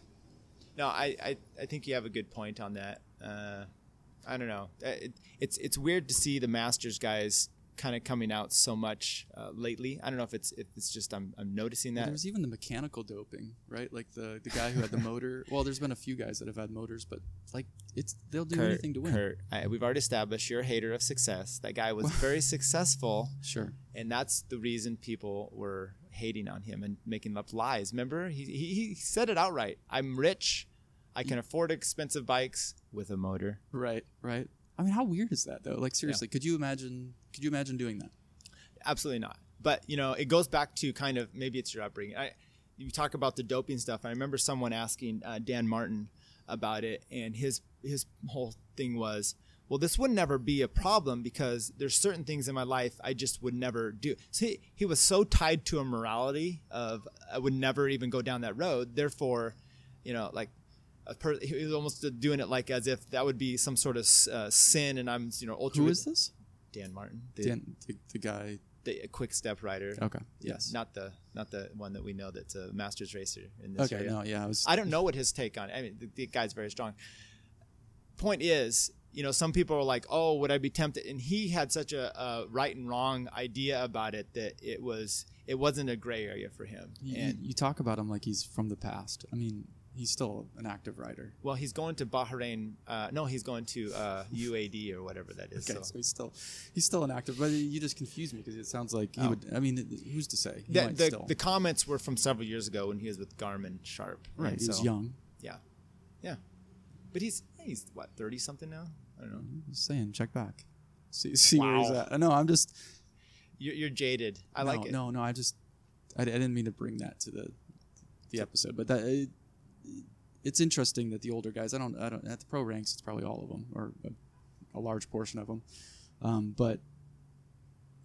No, I, I, I think you have a good point on that. Uh, I don't know. Uh, It, it's it's weird to see the Masters guys kind of coming out so much uh, lately. I don't know if it's if it's just I'm I'm noticing Well, that. there's even the mechanical doping, right? Like the the guy who had the motor. Well, there's been a few guys that have had motors, but like it's they'll do Kurt, anything to win. Kurt, I, we've already established you're a hater of success. That guy was very successful, Sure. and that's the reason people were hating on him and making up lies. Remember, he he, he said it outright. I'm rich. I can afford expensive bikes with a motor. Right. Right. I mean, how weird is that though? Like seriously, could you imagine? Could you imagine doing that? Absolutely not. But you know, it goes back to kind of maybe it's your upbringing. I, you talk about the doping stuff. I remember someone asking uh, Dan Martin about it, and his his whole thing was, well, this would never be a problem because there's certain things in my life I just would never do. So he, he was so tied to a morality of I would never even go down that road. Therefore, you know, like. A per, he was almost doing it like as if that would be some sort of uh, sin, and I'm, you know, ultra. Who is this? Dan Martin, the, Dan, the, the guy. the quick step rider. Okay. Yeah, Yes. not the not the one that we know that's a Masters racer in this Okay. area. No. Yeah. I was. I don't know what his take on it. I mean, the, the guy's very strong. Point is, you know, some people are like, "Oh, would I be tempted?" And he had such a, a right and wrong idea about it that it was it wasn't a gray area for him. You, and you talk about him like he's from the past. I mean, he's still an active rider. well, he's going to Bahrain. Uh, no, he's going to uh, U A D or whatever that is. Okay, so. so he's still he's still an active, but you just confused me because it sounds like he Oh. would. I mean, who's to say? He The, might the, still. the comments were from several years ago when he was with Garmin Sharp. right, and he was so- young. Yeah, yeah, but he's he's what thirty something now. I don't know. Just saying, check back, see see where he's Wow. at. I know I'm just. You're, you're jaded. I no, like it. No, no, I just I, I didn't mean to bring that to the the episode, but that it, it's interesting that the older guys. I don't I don't at the pro ranks. It's probably all of them or a, a large portion of them, um, but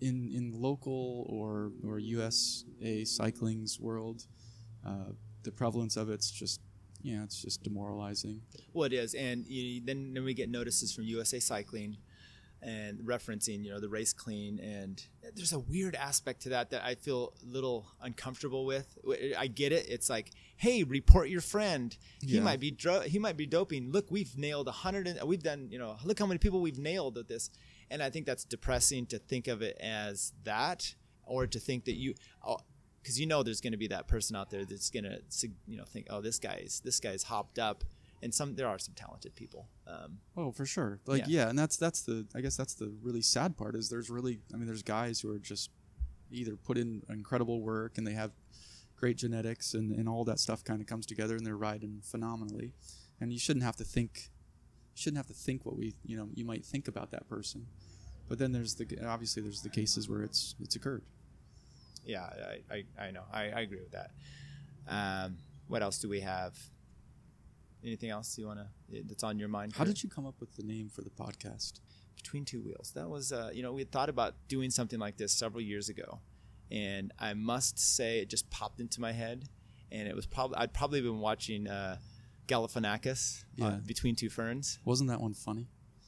in in local or or U S A cycling's world, uh, the prevalence of it's just yeah, it's just demoralizing. Well, it is, and you, then then we get notices from U S A Cycling, and referencing you know the race clean, and there's a weird aspect to that that I feel a little uncomfortable with. I get it. It's like, hey, report your friend. He Yeah. might be dro- he might be doping. Look, we've nailed a hundred, and we've done you know look how many people we've nailed at this. And I think that's depressing to think of it as that, or to think that you, because you know there's going to be that person out there that's going to, you know, think, oh, this guy's this guy's hopped up, and some there are some talented people. Um, Oh, for sure. Like Yeah. yeah. and that's that's the I guess that's the really sad part is there's really I mean there's guys who are just either put in incredible work and they have great genetics and, and all that stuff kind of comes together and they're riding phenomenally, and you shouldn't have to think. Shouldn't have to think what we you know you might think about that person, but then there's the obviously there's the cases where it's it's occurred. yeah, I, I, I know. I, I agree with that. Um, what else do we have? Anything else you want to that's on your mind? How Kurt? did you come up with the name for the podcast? Between Two Wheels. That was, uh, you know, we had thought about doing something like this several years ago, and I must say it just popped into my head, and it was probably I'd probably been watching uh, Galifianakis, Yeah. uh, Between Two Ferns. Wasn't that one funny?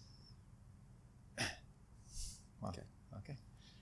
Wow. Okay. Okay.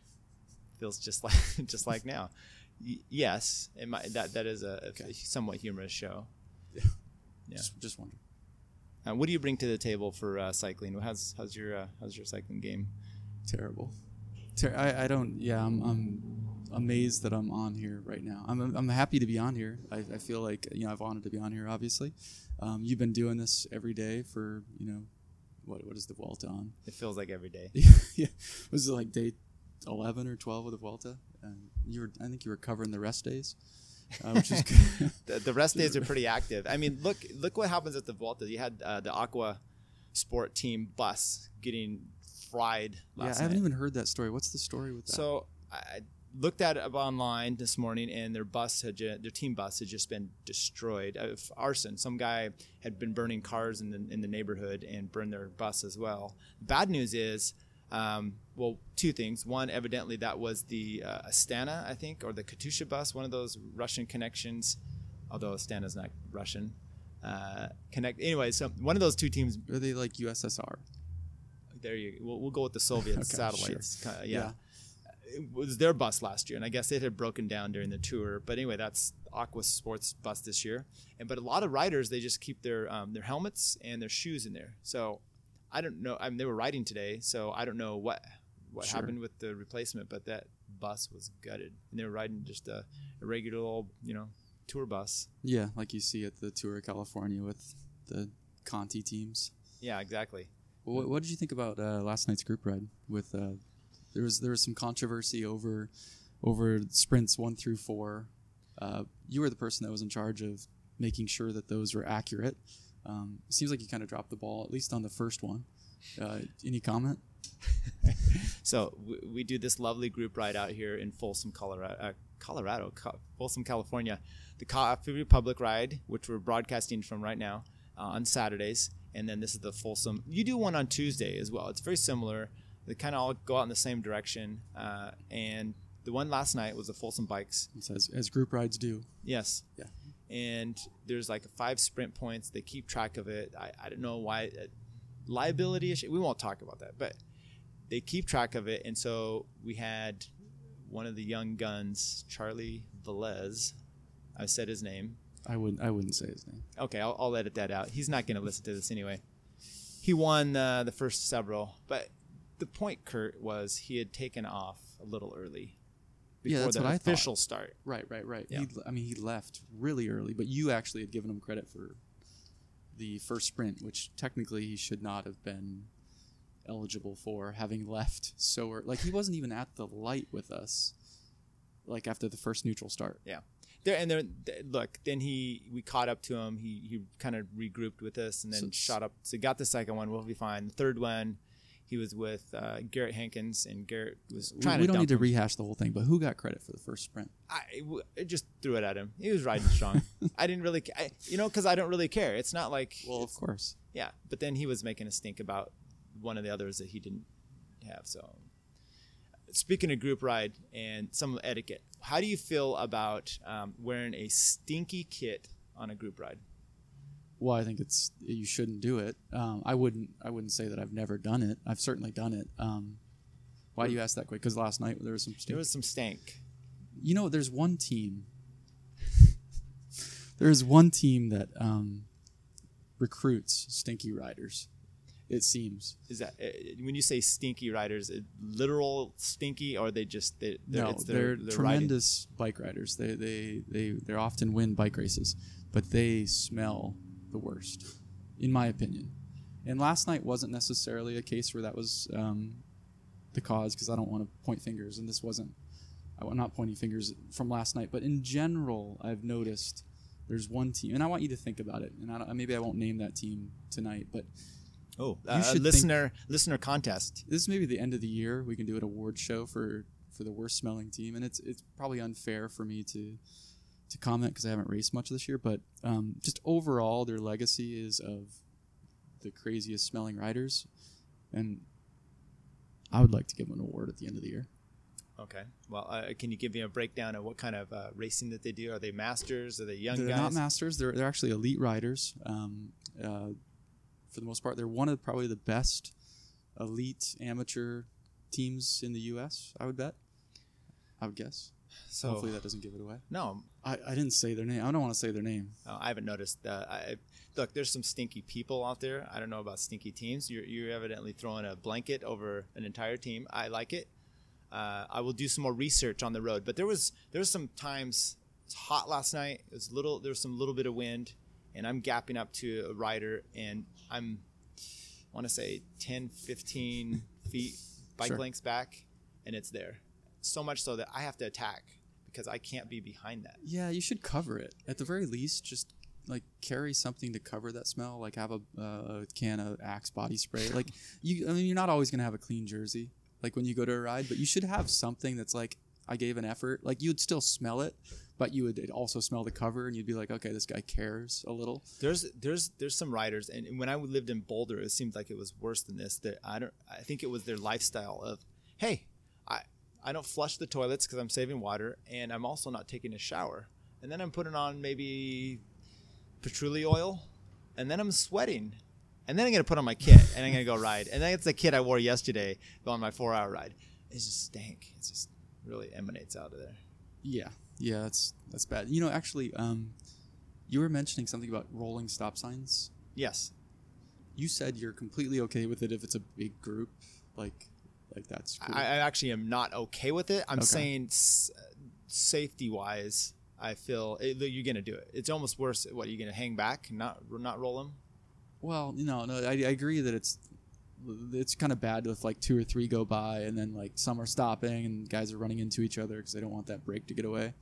Feels just like just like now. Y- yes, it might, that that is a, Okay. a somewhat humorous show. Yeah. Yeah. Just, just wondering. Uh, what do you bring to the table for uh, cycling? How's how's your uh, how's your cycling game? Terrible. Ter- I, I don't. Yeah, I'm. I'm amazed that I'm on here right now. I'm. I'm happy to be on here. I, I feel like you know I've wanted to be on here. Obviously, um, you've been doing this every day for you know, what what is the Vuelta on? It feels like every day. Yeah, was it like day eleven or twelve of the Vuelta? And you were. I think you were covering the rest days, uh, which is good. the, the rest days are pretty active. I mean, look look what happens at the Vuelta. You had uh, the Aqua Sport team bus getting fried Yeah, last I haven't night. even heard that story. What's the story with that? So I I looked at it up online this morning, and their bus had ju- their team bus had just been destroyed. Uh, arson. Some guy had been burning cars in the in the neighborhood and burned their bus as well. Bad news is, um, well, two things. One, evidently that was the uh, Astana, I think, or the Katusha bus, one of those Russian connections. Although Astana's not Russian. Uh, connect. Anyway, so one of those two teams. Are they like U S S R? There you. We'll, we'll go with the Soviet Okay, satellites. sure. Kinda, yeah. It was their bus last year, and I guess it had broken down during the tour. But anyway, that's Aqua Sports bus this year. And but a lot of riders, they just keep their um, their helmets and their shoes in there. So I don't know. I mean, they were riding today, so I don't know what what Sure. happened with the replacement. But that bus was gutted, and they were riding just a, a regular old, you know, tour bus. Yeah, like you see at the Tour of California with the Conti teams. Yeah, exactly. Well, what, what did you think about uh, last night's group ride? With uh, there was there was some controversy over over sprints one through four. Uh, you were the person that was in charge of making sure that those were accurate. Um, it seems like you kind of dropped the ball, at least on the first one. Uh, any comment? So we, we do this lovely group ride out here in Folsom, Colorado, uh, Colorado, Co- Folsom, California. The Coffee Republic ride, which we're broadcasting from right now uh, on Saturdays, and then this is the Folsom. You do one on Tuesday as well. It's very similar. They kind of all go out in the same direction. Uh, and the one last night was the Folsom Bikes. It says as group rides do. Yes. Yeah. And there's like five sprint points. They keep track of it. I, I don't know why. Uh, liability issue. We won't talk about that, but they keep track of it. And so we had one of the young guns, Charlie Velez. I said his name. I wouldn't I wouldn't say his name. Okay, I'll, I'll edit that out. He's not going to listen to this anyway. He won uh, the first several, but the point, Kurt, was he had taken off a little early Yeah, before that's the what I thought. official start. Right, right, right. Yeah. He, I mean, he left really early, but you actually had given him credit for the first sprint, which technically he should not have been eligible for, having left so early. Like, he wasn't even at the light with us, like, after the first neutral start. Yeah. There and there. Th- look, then he we caught up to him. He he kind of regrouped with us and then So- shot up. So got the second one. We'll be fine. The third one, he was with uh, Garrett Hankins, and Garrett was We, trying we to. don't dump need to him. rehash the whole thing, but who got credit for the first sprint? I, w- I just threw it at him. He was riding strong. I didn't really, ca- I, you know, because I don't really care. It's not like, Well, of it's- course. yeah. But then he was making a stink about one of the others that he didn't have. So speaking of group ride and some etiquette, how do you feel about um, wearing a stinky kit on a group ride? Well, I think it's you shouldn't do it. Um, I wouldn't. I wouldn't say that I've never done it. I've certainly done it. Um, why do you ask that quick? Because last night there was some. Stink. There was some stank. You know, there's one team. There's one team that um, recruits stinky riders. It seems. Is that uh, when you say stinky riders, it literal stinky, or they just they, they're, no? it's their, they're their tremendous riding. Bike riders. They they they they often win bike races, but they smell the worst, in my opinion. And last night wasn't necessarily a case where that was um, the cause, because I don't want to point fingers, and this wasn't. I'm not pointing fingers from last night, but in general, I've noticed there's one team, and I want you to think about it. And I don't, maybe I won't name that team tonight, but. Oh, uh, a listener listener contest. This is maybe the end of the year. We can do an award show for, for the worst smelling team, and it's it's probably unfair for me to to comment because I haven't raced much this year. But um, just overall, their legacy is of the craziest smelling riders, and I would like to give them an award at the end of the year. Okay. Well, uh, can you give me a breakdown of what kind of uh, racing that they do? Are they masters? Are they young they're guys? They're not masters. They're they're actually elite riders. Um, uh, For the most part, they're one of probably the best elite amateur teams in the U S, I would bet. I would guess. So hopefully that doesn't give it away. No. I, I didn't say their name. I don't want to say their name. Oh, I haven't noticed. Uh, I, look, there's some stinky people out there. I don't know about stinky teams. You're, you're evidently throwing a blanket over an entire team. I like it. Uh, I will do some more research on the road. But there was there was some times, it was hot last night. It was little. There was some little bit of wind. And I'm gapping up to a rider, and I'm, I want to say ten, fifteen feet bike Sure. lengths back, and it's there. So much so that I have to attack because I can't be behind that. Yeah, you should cover it. At the very least, just like carry something to cover that smell. Like have a, uh, a can of Axe body spray. Like you, I mean, you're not always gonna have a clean jersey. Like when you go to a ride, but you should have something that's like, I gave an effort. Like you'd still smell it, but you would also smell the cover, and you'd be like, okay, this guy cares a little. There's there's there's some riders, and when I lived in Boulder, it seemed like it was worse than this. That I don't. I think it was their lifestyle of, hey, I I don't flush the toilets because I'm saving water, and I'm also not taking a shower, and then I'm putting on maybe patchouli oil, and then I'm sweating, and then I'm gonna put on my kit, and I'm gonna go ride, and then it's the kit I wore yesterday on my four-hour ride. It's just stank. It's just really emanates out of there. Yeah, yeah, that's that's bad. You know, actually, um, you were mentioning something about rolling stop signs. Yes. You said you're completely okay with it if it's a big group, like like that's cool. I, I actually am not okay with it. I'm Okay. saying s- safety-wise, I feel it, you're gonna do it. It's almost worse. What, are you gonna hang back and not not roll them? Well, you know, no, I, I agree that it's it's kind of bad if like two or three go by and then like some are stopping and guys are running into each other because they don't want that break to get away.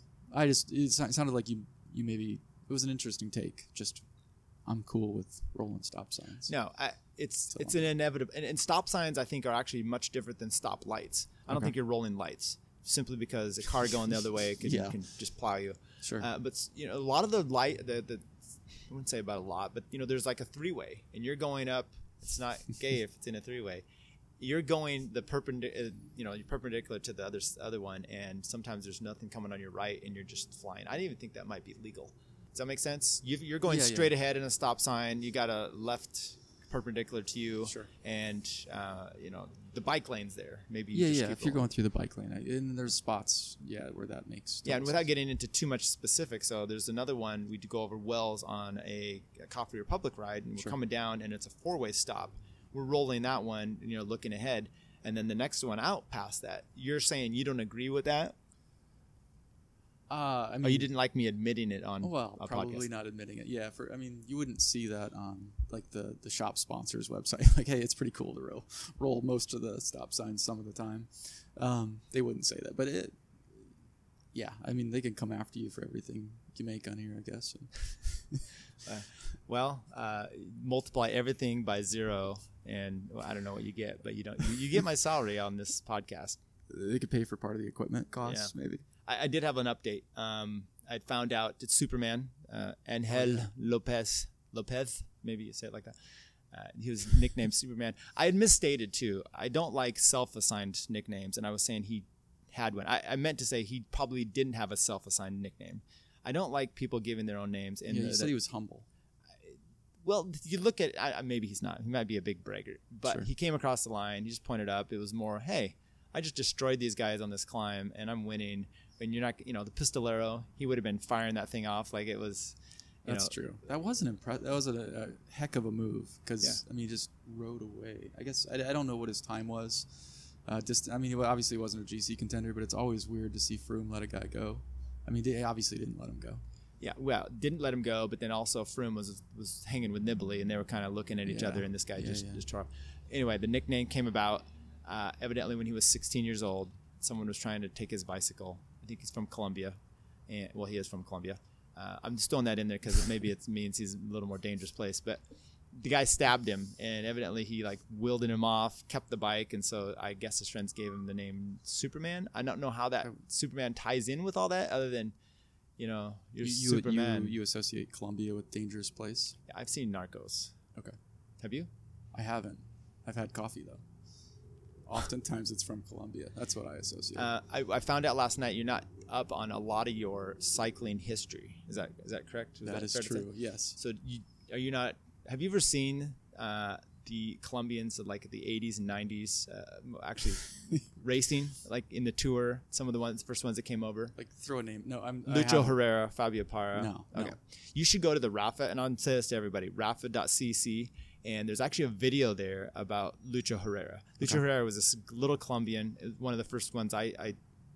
I just it sounded like you you maybe it was an interesting take. Just I'm cool with rolling stop signs. No, I, it's So- it's an inevitable. And, and stop signs, I think, are actually much different than stop lights. I don't Okay. think you're rolling lights simply because a car going the other way can, Yeah. can just plow you. Sure. Uh, but you know, a lot of the light, the the I wouldn't say about a lot, but you know, there's like a three-way, and you're going up. It's not gay if it's in a three-way. You're going the perpendicular, you know, you're perpendicular to the other other one, and sometimes there's nothing coming on your right, and you're just flying. I didn't even think that might be legal. Does that make sense? You, you're going Yeah, straight yeah. ahead in a stop sign. You got a left perpendicular to you, Sure. and uh, you know the bike lane's there. Maybe you yeah, just yeah. keep If you're rolling. going through the bike lane, I, and there's spots, yeah, where that makes. Yeah, and total without sense. getting into too much specifics, so there's another one we do go over Wells on a, a Coffee Republic ride, and we're Sure. coming down, and it's a four-way stop. We're rolling that one, you know, looking ahead, and then the next one out past that. You're saying you don't agree with that? Uh, I mean, Oh, you didn't like me admitting it on Well, a probably podcast. not admitting it. Yeah, for I mean, you wouldn't see that on like the the shop sponsors website. Like, hey, it's pretty cool to roll roll most of the stop signs some of the time. Um, they wouldn't say that, but it. Yeah, I mean, they can come after you for everything you make on here, I guess. Uh, well, uh, multiply everything by zero, and well, I don't know what you get, but you don't. You, you get my salary on this podcast. They could pay for part of the equipment costs, maybe. I, I did have an update. Um, I found out it's Superman, uh, Angel Oh, yeah. Lopez. Lopez, maybe you say it like that. Uh, he was nicknamed Superman. I had misstated too. I don't like self-assigned nicknames, and I was saying he had one. I, I meant to say he probably didn't have a self-assigned nickname. I don't like people giving their own names. And yeah, you the, said the, he was humble. Well, you look at I, maybe he's not. He might be a big braggart, but Sure. he came across the line. He just pointed up. It was more, hey, I just destroyed these guys on this climb, and I'm winning. And you're not, you know, the pistolero. He would have been firing that thing off like it was. You That's know, true. That was an impress. That was a, a heck of a move because Yeah. I mean, he just rode away. I guess I, I don't know what his time was. Uh, just I mean, he obviously wasn't a G C contender, but it's always weird to see Froome let a guy go. I mean, they obviously didn't let him go. Yeah, well, didn't let him go, but then also Froome was was hanging with Nibali, and they were kind of looking at each Yeah. other, and this guy Yeah, just yeah. just tore off. Anyway, the nickname came about uh, evidently when he was sixteen years old. Someone was trying to take his bicycle. I think he's from Colombia, and well, he is from Colombia. Uh, I'm just throwing that in there because maybe it means he's a little more dangerous place. But the guy stabbed him, and evidently he like wheeled him off, kept the bike, and so I guess his friends gave him the name Superman. I don't know how that Superman ties in with all that, other than you know you're You, you, Superman. you, you associate Colombia with dangerous place. I've seen Narcos. Okay, Have you? I haven't. I've had coffee though. Oftentimes it's from Colombia. That's what I associate. Uh, I, I found out last night you're not up on a lot of your cycling history. Is that is that correct? that is fair to say? true. Yes. So you, are you not? Have you ever seen uh, the Colombians of like the eighties and nineties uh, actually racing like in the Tour? Some of the ones, first ones that came over. Like throw a name. No, I'm. I Lucho haven't. Herrera, Fabio Parra. No, Okay. no. You should go to the Rafa, and I'll say this to everybody, rafa dot c c, and there's actually a video there about Lucho Herrera. Lucho Okay. Herrera was this little Colombian, one of the first ones I, I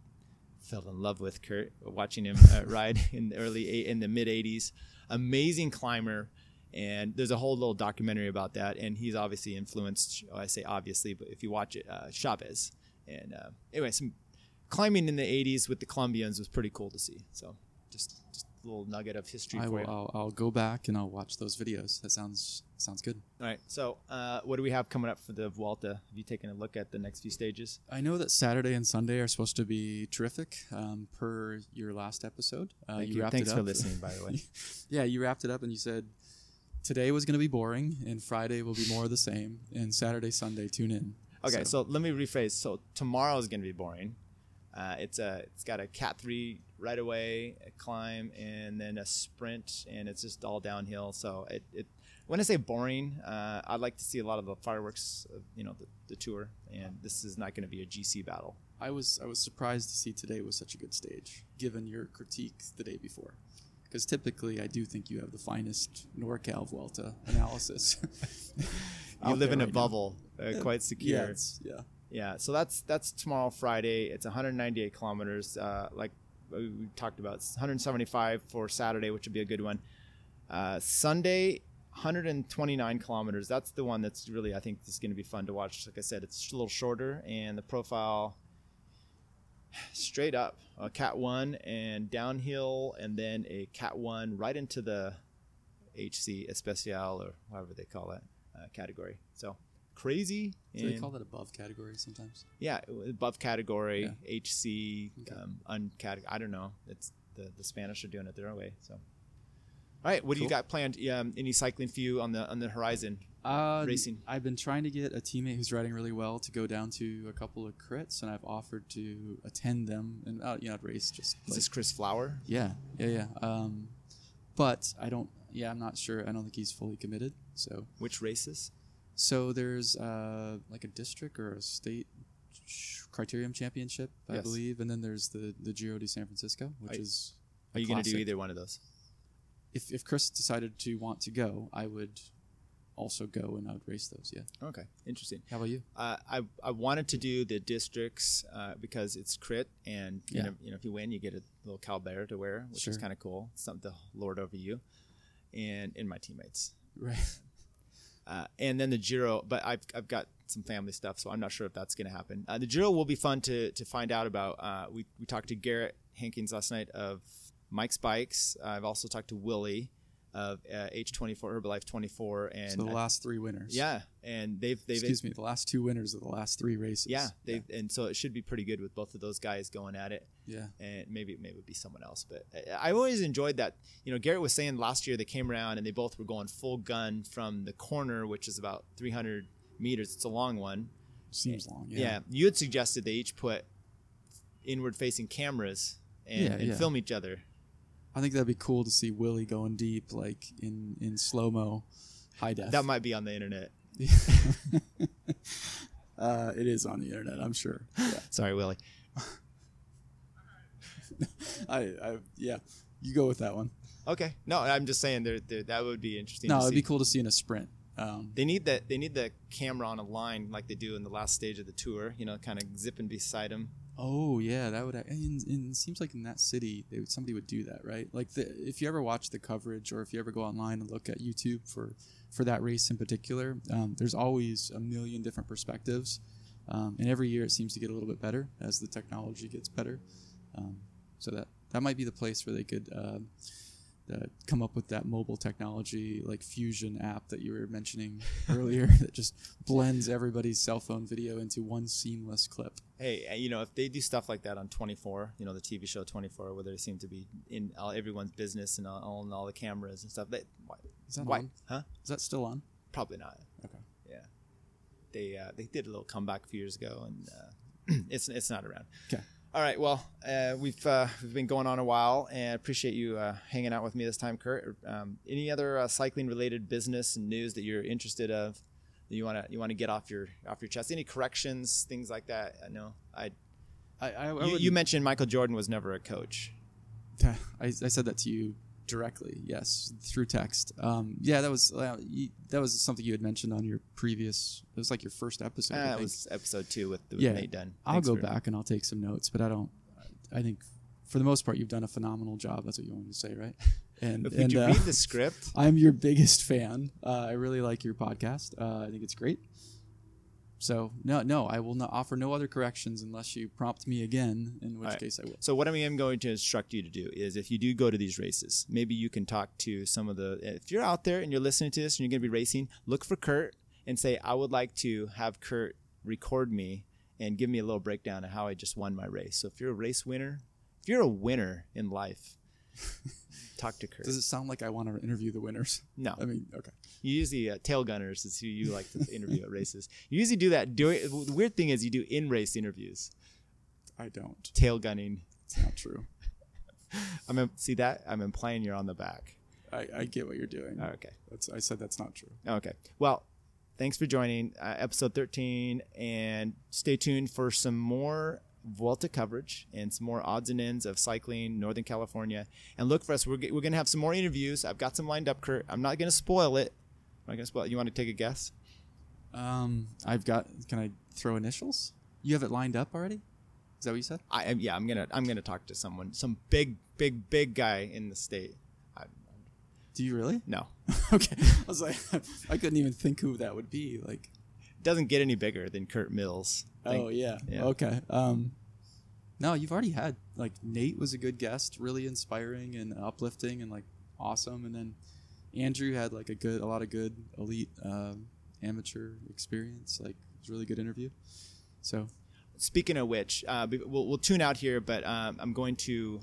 fell in love with, Kurt, watching him uh, ride in the early, eight, in the mid eighties. Amazing climber, and there's a whole little documentary about that, and he's obviously influenced, oh, I say obviously, but if you watch it, uh, Chavez. And uh, anyway, some climbing in the eighties with the Colombians was pretty cool to see. So just, just a little nugget of history I for will. you. I'll, I'll go back and I'll watch those videos. That sounds sounds good. All right. So uh, what do we have coming up for the Vuelta? Have you taken a look at the next few stages? I know that Saturday and Sunday are supposed to be terrific, um, per your last episode. Uh, Thank you. wrapped Thanks it for up. listening, by the way. Yeah, you wrapped it up and you said today was going to be boring and Friday will be more of the same, and Saturday, Sunday, tune in. Okay, so, let me rephrase. So tomorrow is going to be boring. Uh, it's a it's got a Cat three right away, a climb, and then a sprint, and it's just all downhill. So it, it when I say boring, uh, I'd like to see a lot of the fireworks, of, you know, the, the tour, and this is not going to be a G C battle. I was I was surprised to see today was such a good stage, given your critique the day before. Because typically, I do think you have the finest NorCal Vuelta analysis. You out live there in a right now. bubble, uh, quite secure. Yeah, it's- yeah. Yeah, so that's that's tomorrow, Friday. It's one hundred ninety-eight kilometers. Uh, like we we talked about, it's one hundred seventy-five for Saturday, which would be a good one. Uh, Sunday, one hundred twenty-nine kilometers. That's the one that's really, I think, is going to be fun to watch. Like I said, it's a little shorter, and the profile straight up, a Cat one and downhill, and then a Cat one right into the H C Especial, or however they call it, uh, category. So crazy. Do they and- call that above category sometimes? yeah, above category, Yeah. H C, Okay. um, uncate- I don't know. It's the, the Spanish are doing it their own way. So, all right, what do you Cool. got planned? Um, any cycling for you on the on the horizon? Uh, Racing. I've been trying to get a teammate who's riding really well to go down to a couple of crits, and I've offered to attend them and uh, you know, I'd race just. Is like- this Chris Flower? Yeah, yeah, yeah. Um, but I don't. Yeah, I'm not sure. I don't think he's fully committed. So, Which races? so there's uh like a district or a state sh- criterium championship, I Yes. believe, and then there's the the Giro de San Francisco, which Are- is. Are you going to do classic. either one of those? If if Chris decided to want to go, I would also go and I would race those. Yeah. Okay, interesting. How about you? Uh, I I wanted to do the districts uh, because it's crit, and you Yeah. know, you know if you win, you get a little Calbert to wear, which is Sure. kind of cool. Something to lord over you, and and my teammates. Right. Uh, and then the Giro, but I've, I've got some family stuff, so I'm not sure if that's going to happen. Uh, the Giro will be fun to, to find out about. Uh, we, we talked to Garrett Hankins last night of Mike's Bikes. Uh, I've also talked to Willie of uh, H twenty-four, Herbalife twenty-four, and So the uh, last three winners. yeah, and they've they've Excuse me, the last two winners of the last three races. yeah they've and so it should be pretty good with both of those guys going at it. Yeah. And maybe maybe it'd be someone else, but I, I always enjoyed that. You know, Garrett was saying last year they came around and they both were going full gun from the corner, which is about three hundred meters. It's a long one. Seems long. Yeah. Yeah, you had suggested they each put inward-facing cameras and, Yeah, and yeah. film each other. I think that'd be cool to see Willie going deep, like in, in slow mo, high def. That might be on the internet. uh, it is on the internet, I'm sure. Yeah. Sorry, Willie. I, I, yeah, you go with that one. Okay, no, I'm just saying there, there that would be interesting. No, to it'd see. be cool to see in a sprint. Um, They need that. They need the camera on a line like they do in the last stage of the tour. You know, kind of zipping beside them. oh yeah, that would. And, and it seems like in that city, they would, somebody would do that, right? Like the, if you ever watch the coverage, or if you ever go online and look at YouTube for for that race in particular, um, there's always a million different perspectives, um, and every year it seems to get a little bit better as the technology gets better. Um, so that that might be the place where they could. Uh, Uh, come up with that mobile technology like Fusion app that you were mentioning earlier that just blends everybody's cell phone video into one seamless clip. Hey, uh, you know, if they do stuff like that on twenty-four, you know, the T V show twenty-four, where they seem to be in all, everyone's business and all, all, and all the cameras and stuff. They, why, Is that why, on? Huh? Is that still on? Probably not. Okay. Yeah. They uh, they did a little comeback a few years ago, and uh, it's it's not around. Okay. All right. Well, uh, we've uh, we've been going on a while, and I appreciate you uh, hanging out with me this time, Kurt. Um, any other uh, cycling related business and news that you're interested of that you want to you want to get off your off your chest? Any corrections, things like that? I know I. I, I, I You, would- you mentioned Michael Jordan was never a coach. I, I said that to you directly, yes, through text. Um, yeah, that was uh, you, that was something you had mentioned on your previous. It was like your first episode. I Uh, it think. was episode two with, with Yeah, Nate Dunn. I'll Thanks go for- back and I'll take some notes, but I don't. I think for the most part, you've done a phenomenal job. That's what you wanted to say, right? And, But and Did you uh, read the script? I'm your biggest fan. Uh, I really like your podcast. Uh, I think it's great. So no, no, I will not offer no other corrections unless you prompt me again, in which All right. case I will. So what I am going to instruct you to do is, if you do go to these races, maybe you can talk to some of the. If you're out there and you're listening to this and you're going to be racing, look for Kurt and say, "I would like to have Kurt record me and give me a little breakdown of how I just won my race." So if you're a race winner, if you're a winner in life, talk to Kurt. Does it sound like I want to interview the winners? No, I mean, okay. you usually uh, tail gunners is who you like to interview at races. You usually do that. Do it, the weird thing is you do in race interviews. I don't. Tail gunning. It's not true. I'm in, see that I'm implying you're on the back. I, I get what you're doing. Okay. That's I said that's not true. Okay. Well, thanks for joining uh, episode thirteen, and stay tuned for some more Vuelta coverage and some more odds and ends of cycling Northern California. And look for us. We're, g- we're going to have some more interviews. I've got some lined up, Kurt. I'm not going to spoil it. I'm not going to spoil it. You want to take a guess? Um, I've got. Can I throw initials? You have it lined up already? Is that what you said? I am. Yeah, I'm gonna. I'm gonna talk to someone, some big, big, big guy in the state. I, Do you really? no, Okay. I was like, I couldn't even think who that would be. Like, it doesn't get any bigger than Kurt Mills. oh yeah. yeah. Okay. Um, no, you've already had like Nate was a good guest, really inspiring and uplifting and like awesome, and then Andrew had like a good, a lot of good elite um, amateur experience. Like, it was a really good interview. So. Speaking of which, uh, be- we'll, we'll tune out here, but um, I'm going to.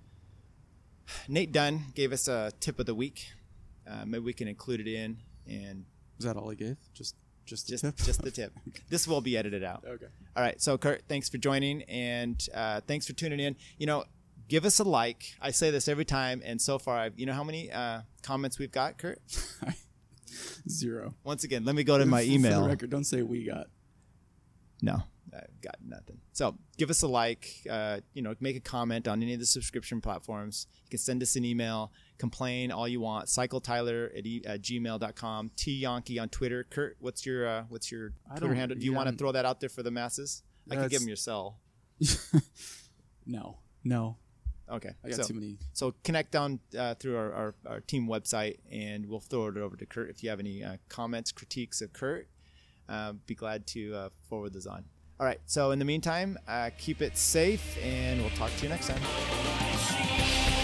Nate Dunn gave us a tip of the week. Uh, maybe we can include it in, and Was that all he gave? Just, just the just tip? just the tip. This will be edited out. Okay. All right. So, Kurt, thanks for joining, and uh, thanks for tuning in. You know, give us a like. I say this every time, and so far, I've, you know how many uh, comments we've got, Kurt? Zero. Once again, let me go to my For email. the record, don't say we got. No, I've got nothing. So give us a like, uh, you know, make a comment on any of the subscription platforms. You can send us an email, complain all you want. CycleTyler at, e- at gmail dot com. T Yonke on Twitter. Kurt, what's your uh, what's your I Twitter don't- handle? Do you yeah, want to I'm- throw that out there for the masses? I Yeah, could give it's- them your cell. No. No. Okay. I got so, too many. so connect on uh, through our, our, our team website, and we'll throw it over to Kurt. If you have any uh, comments, critiques of Kurt, uh, be glad to uh, forward those on. All right. So in the meantime, uh, keep it safe, and we'll talk to you next time.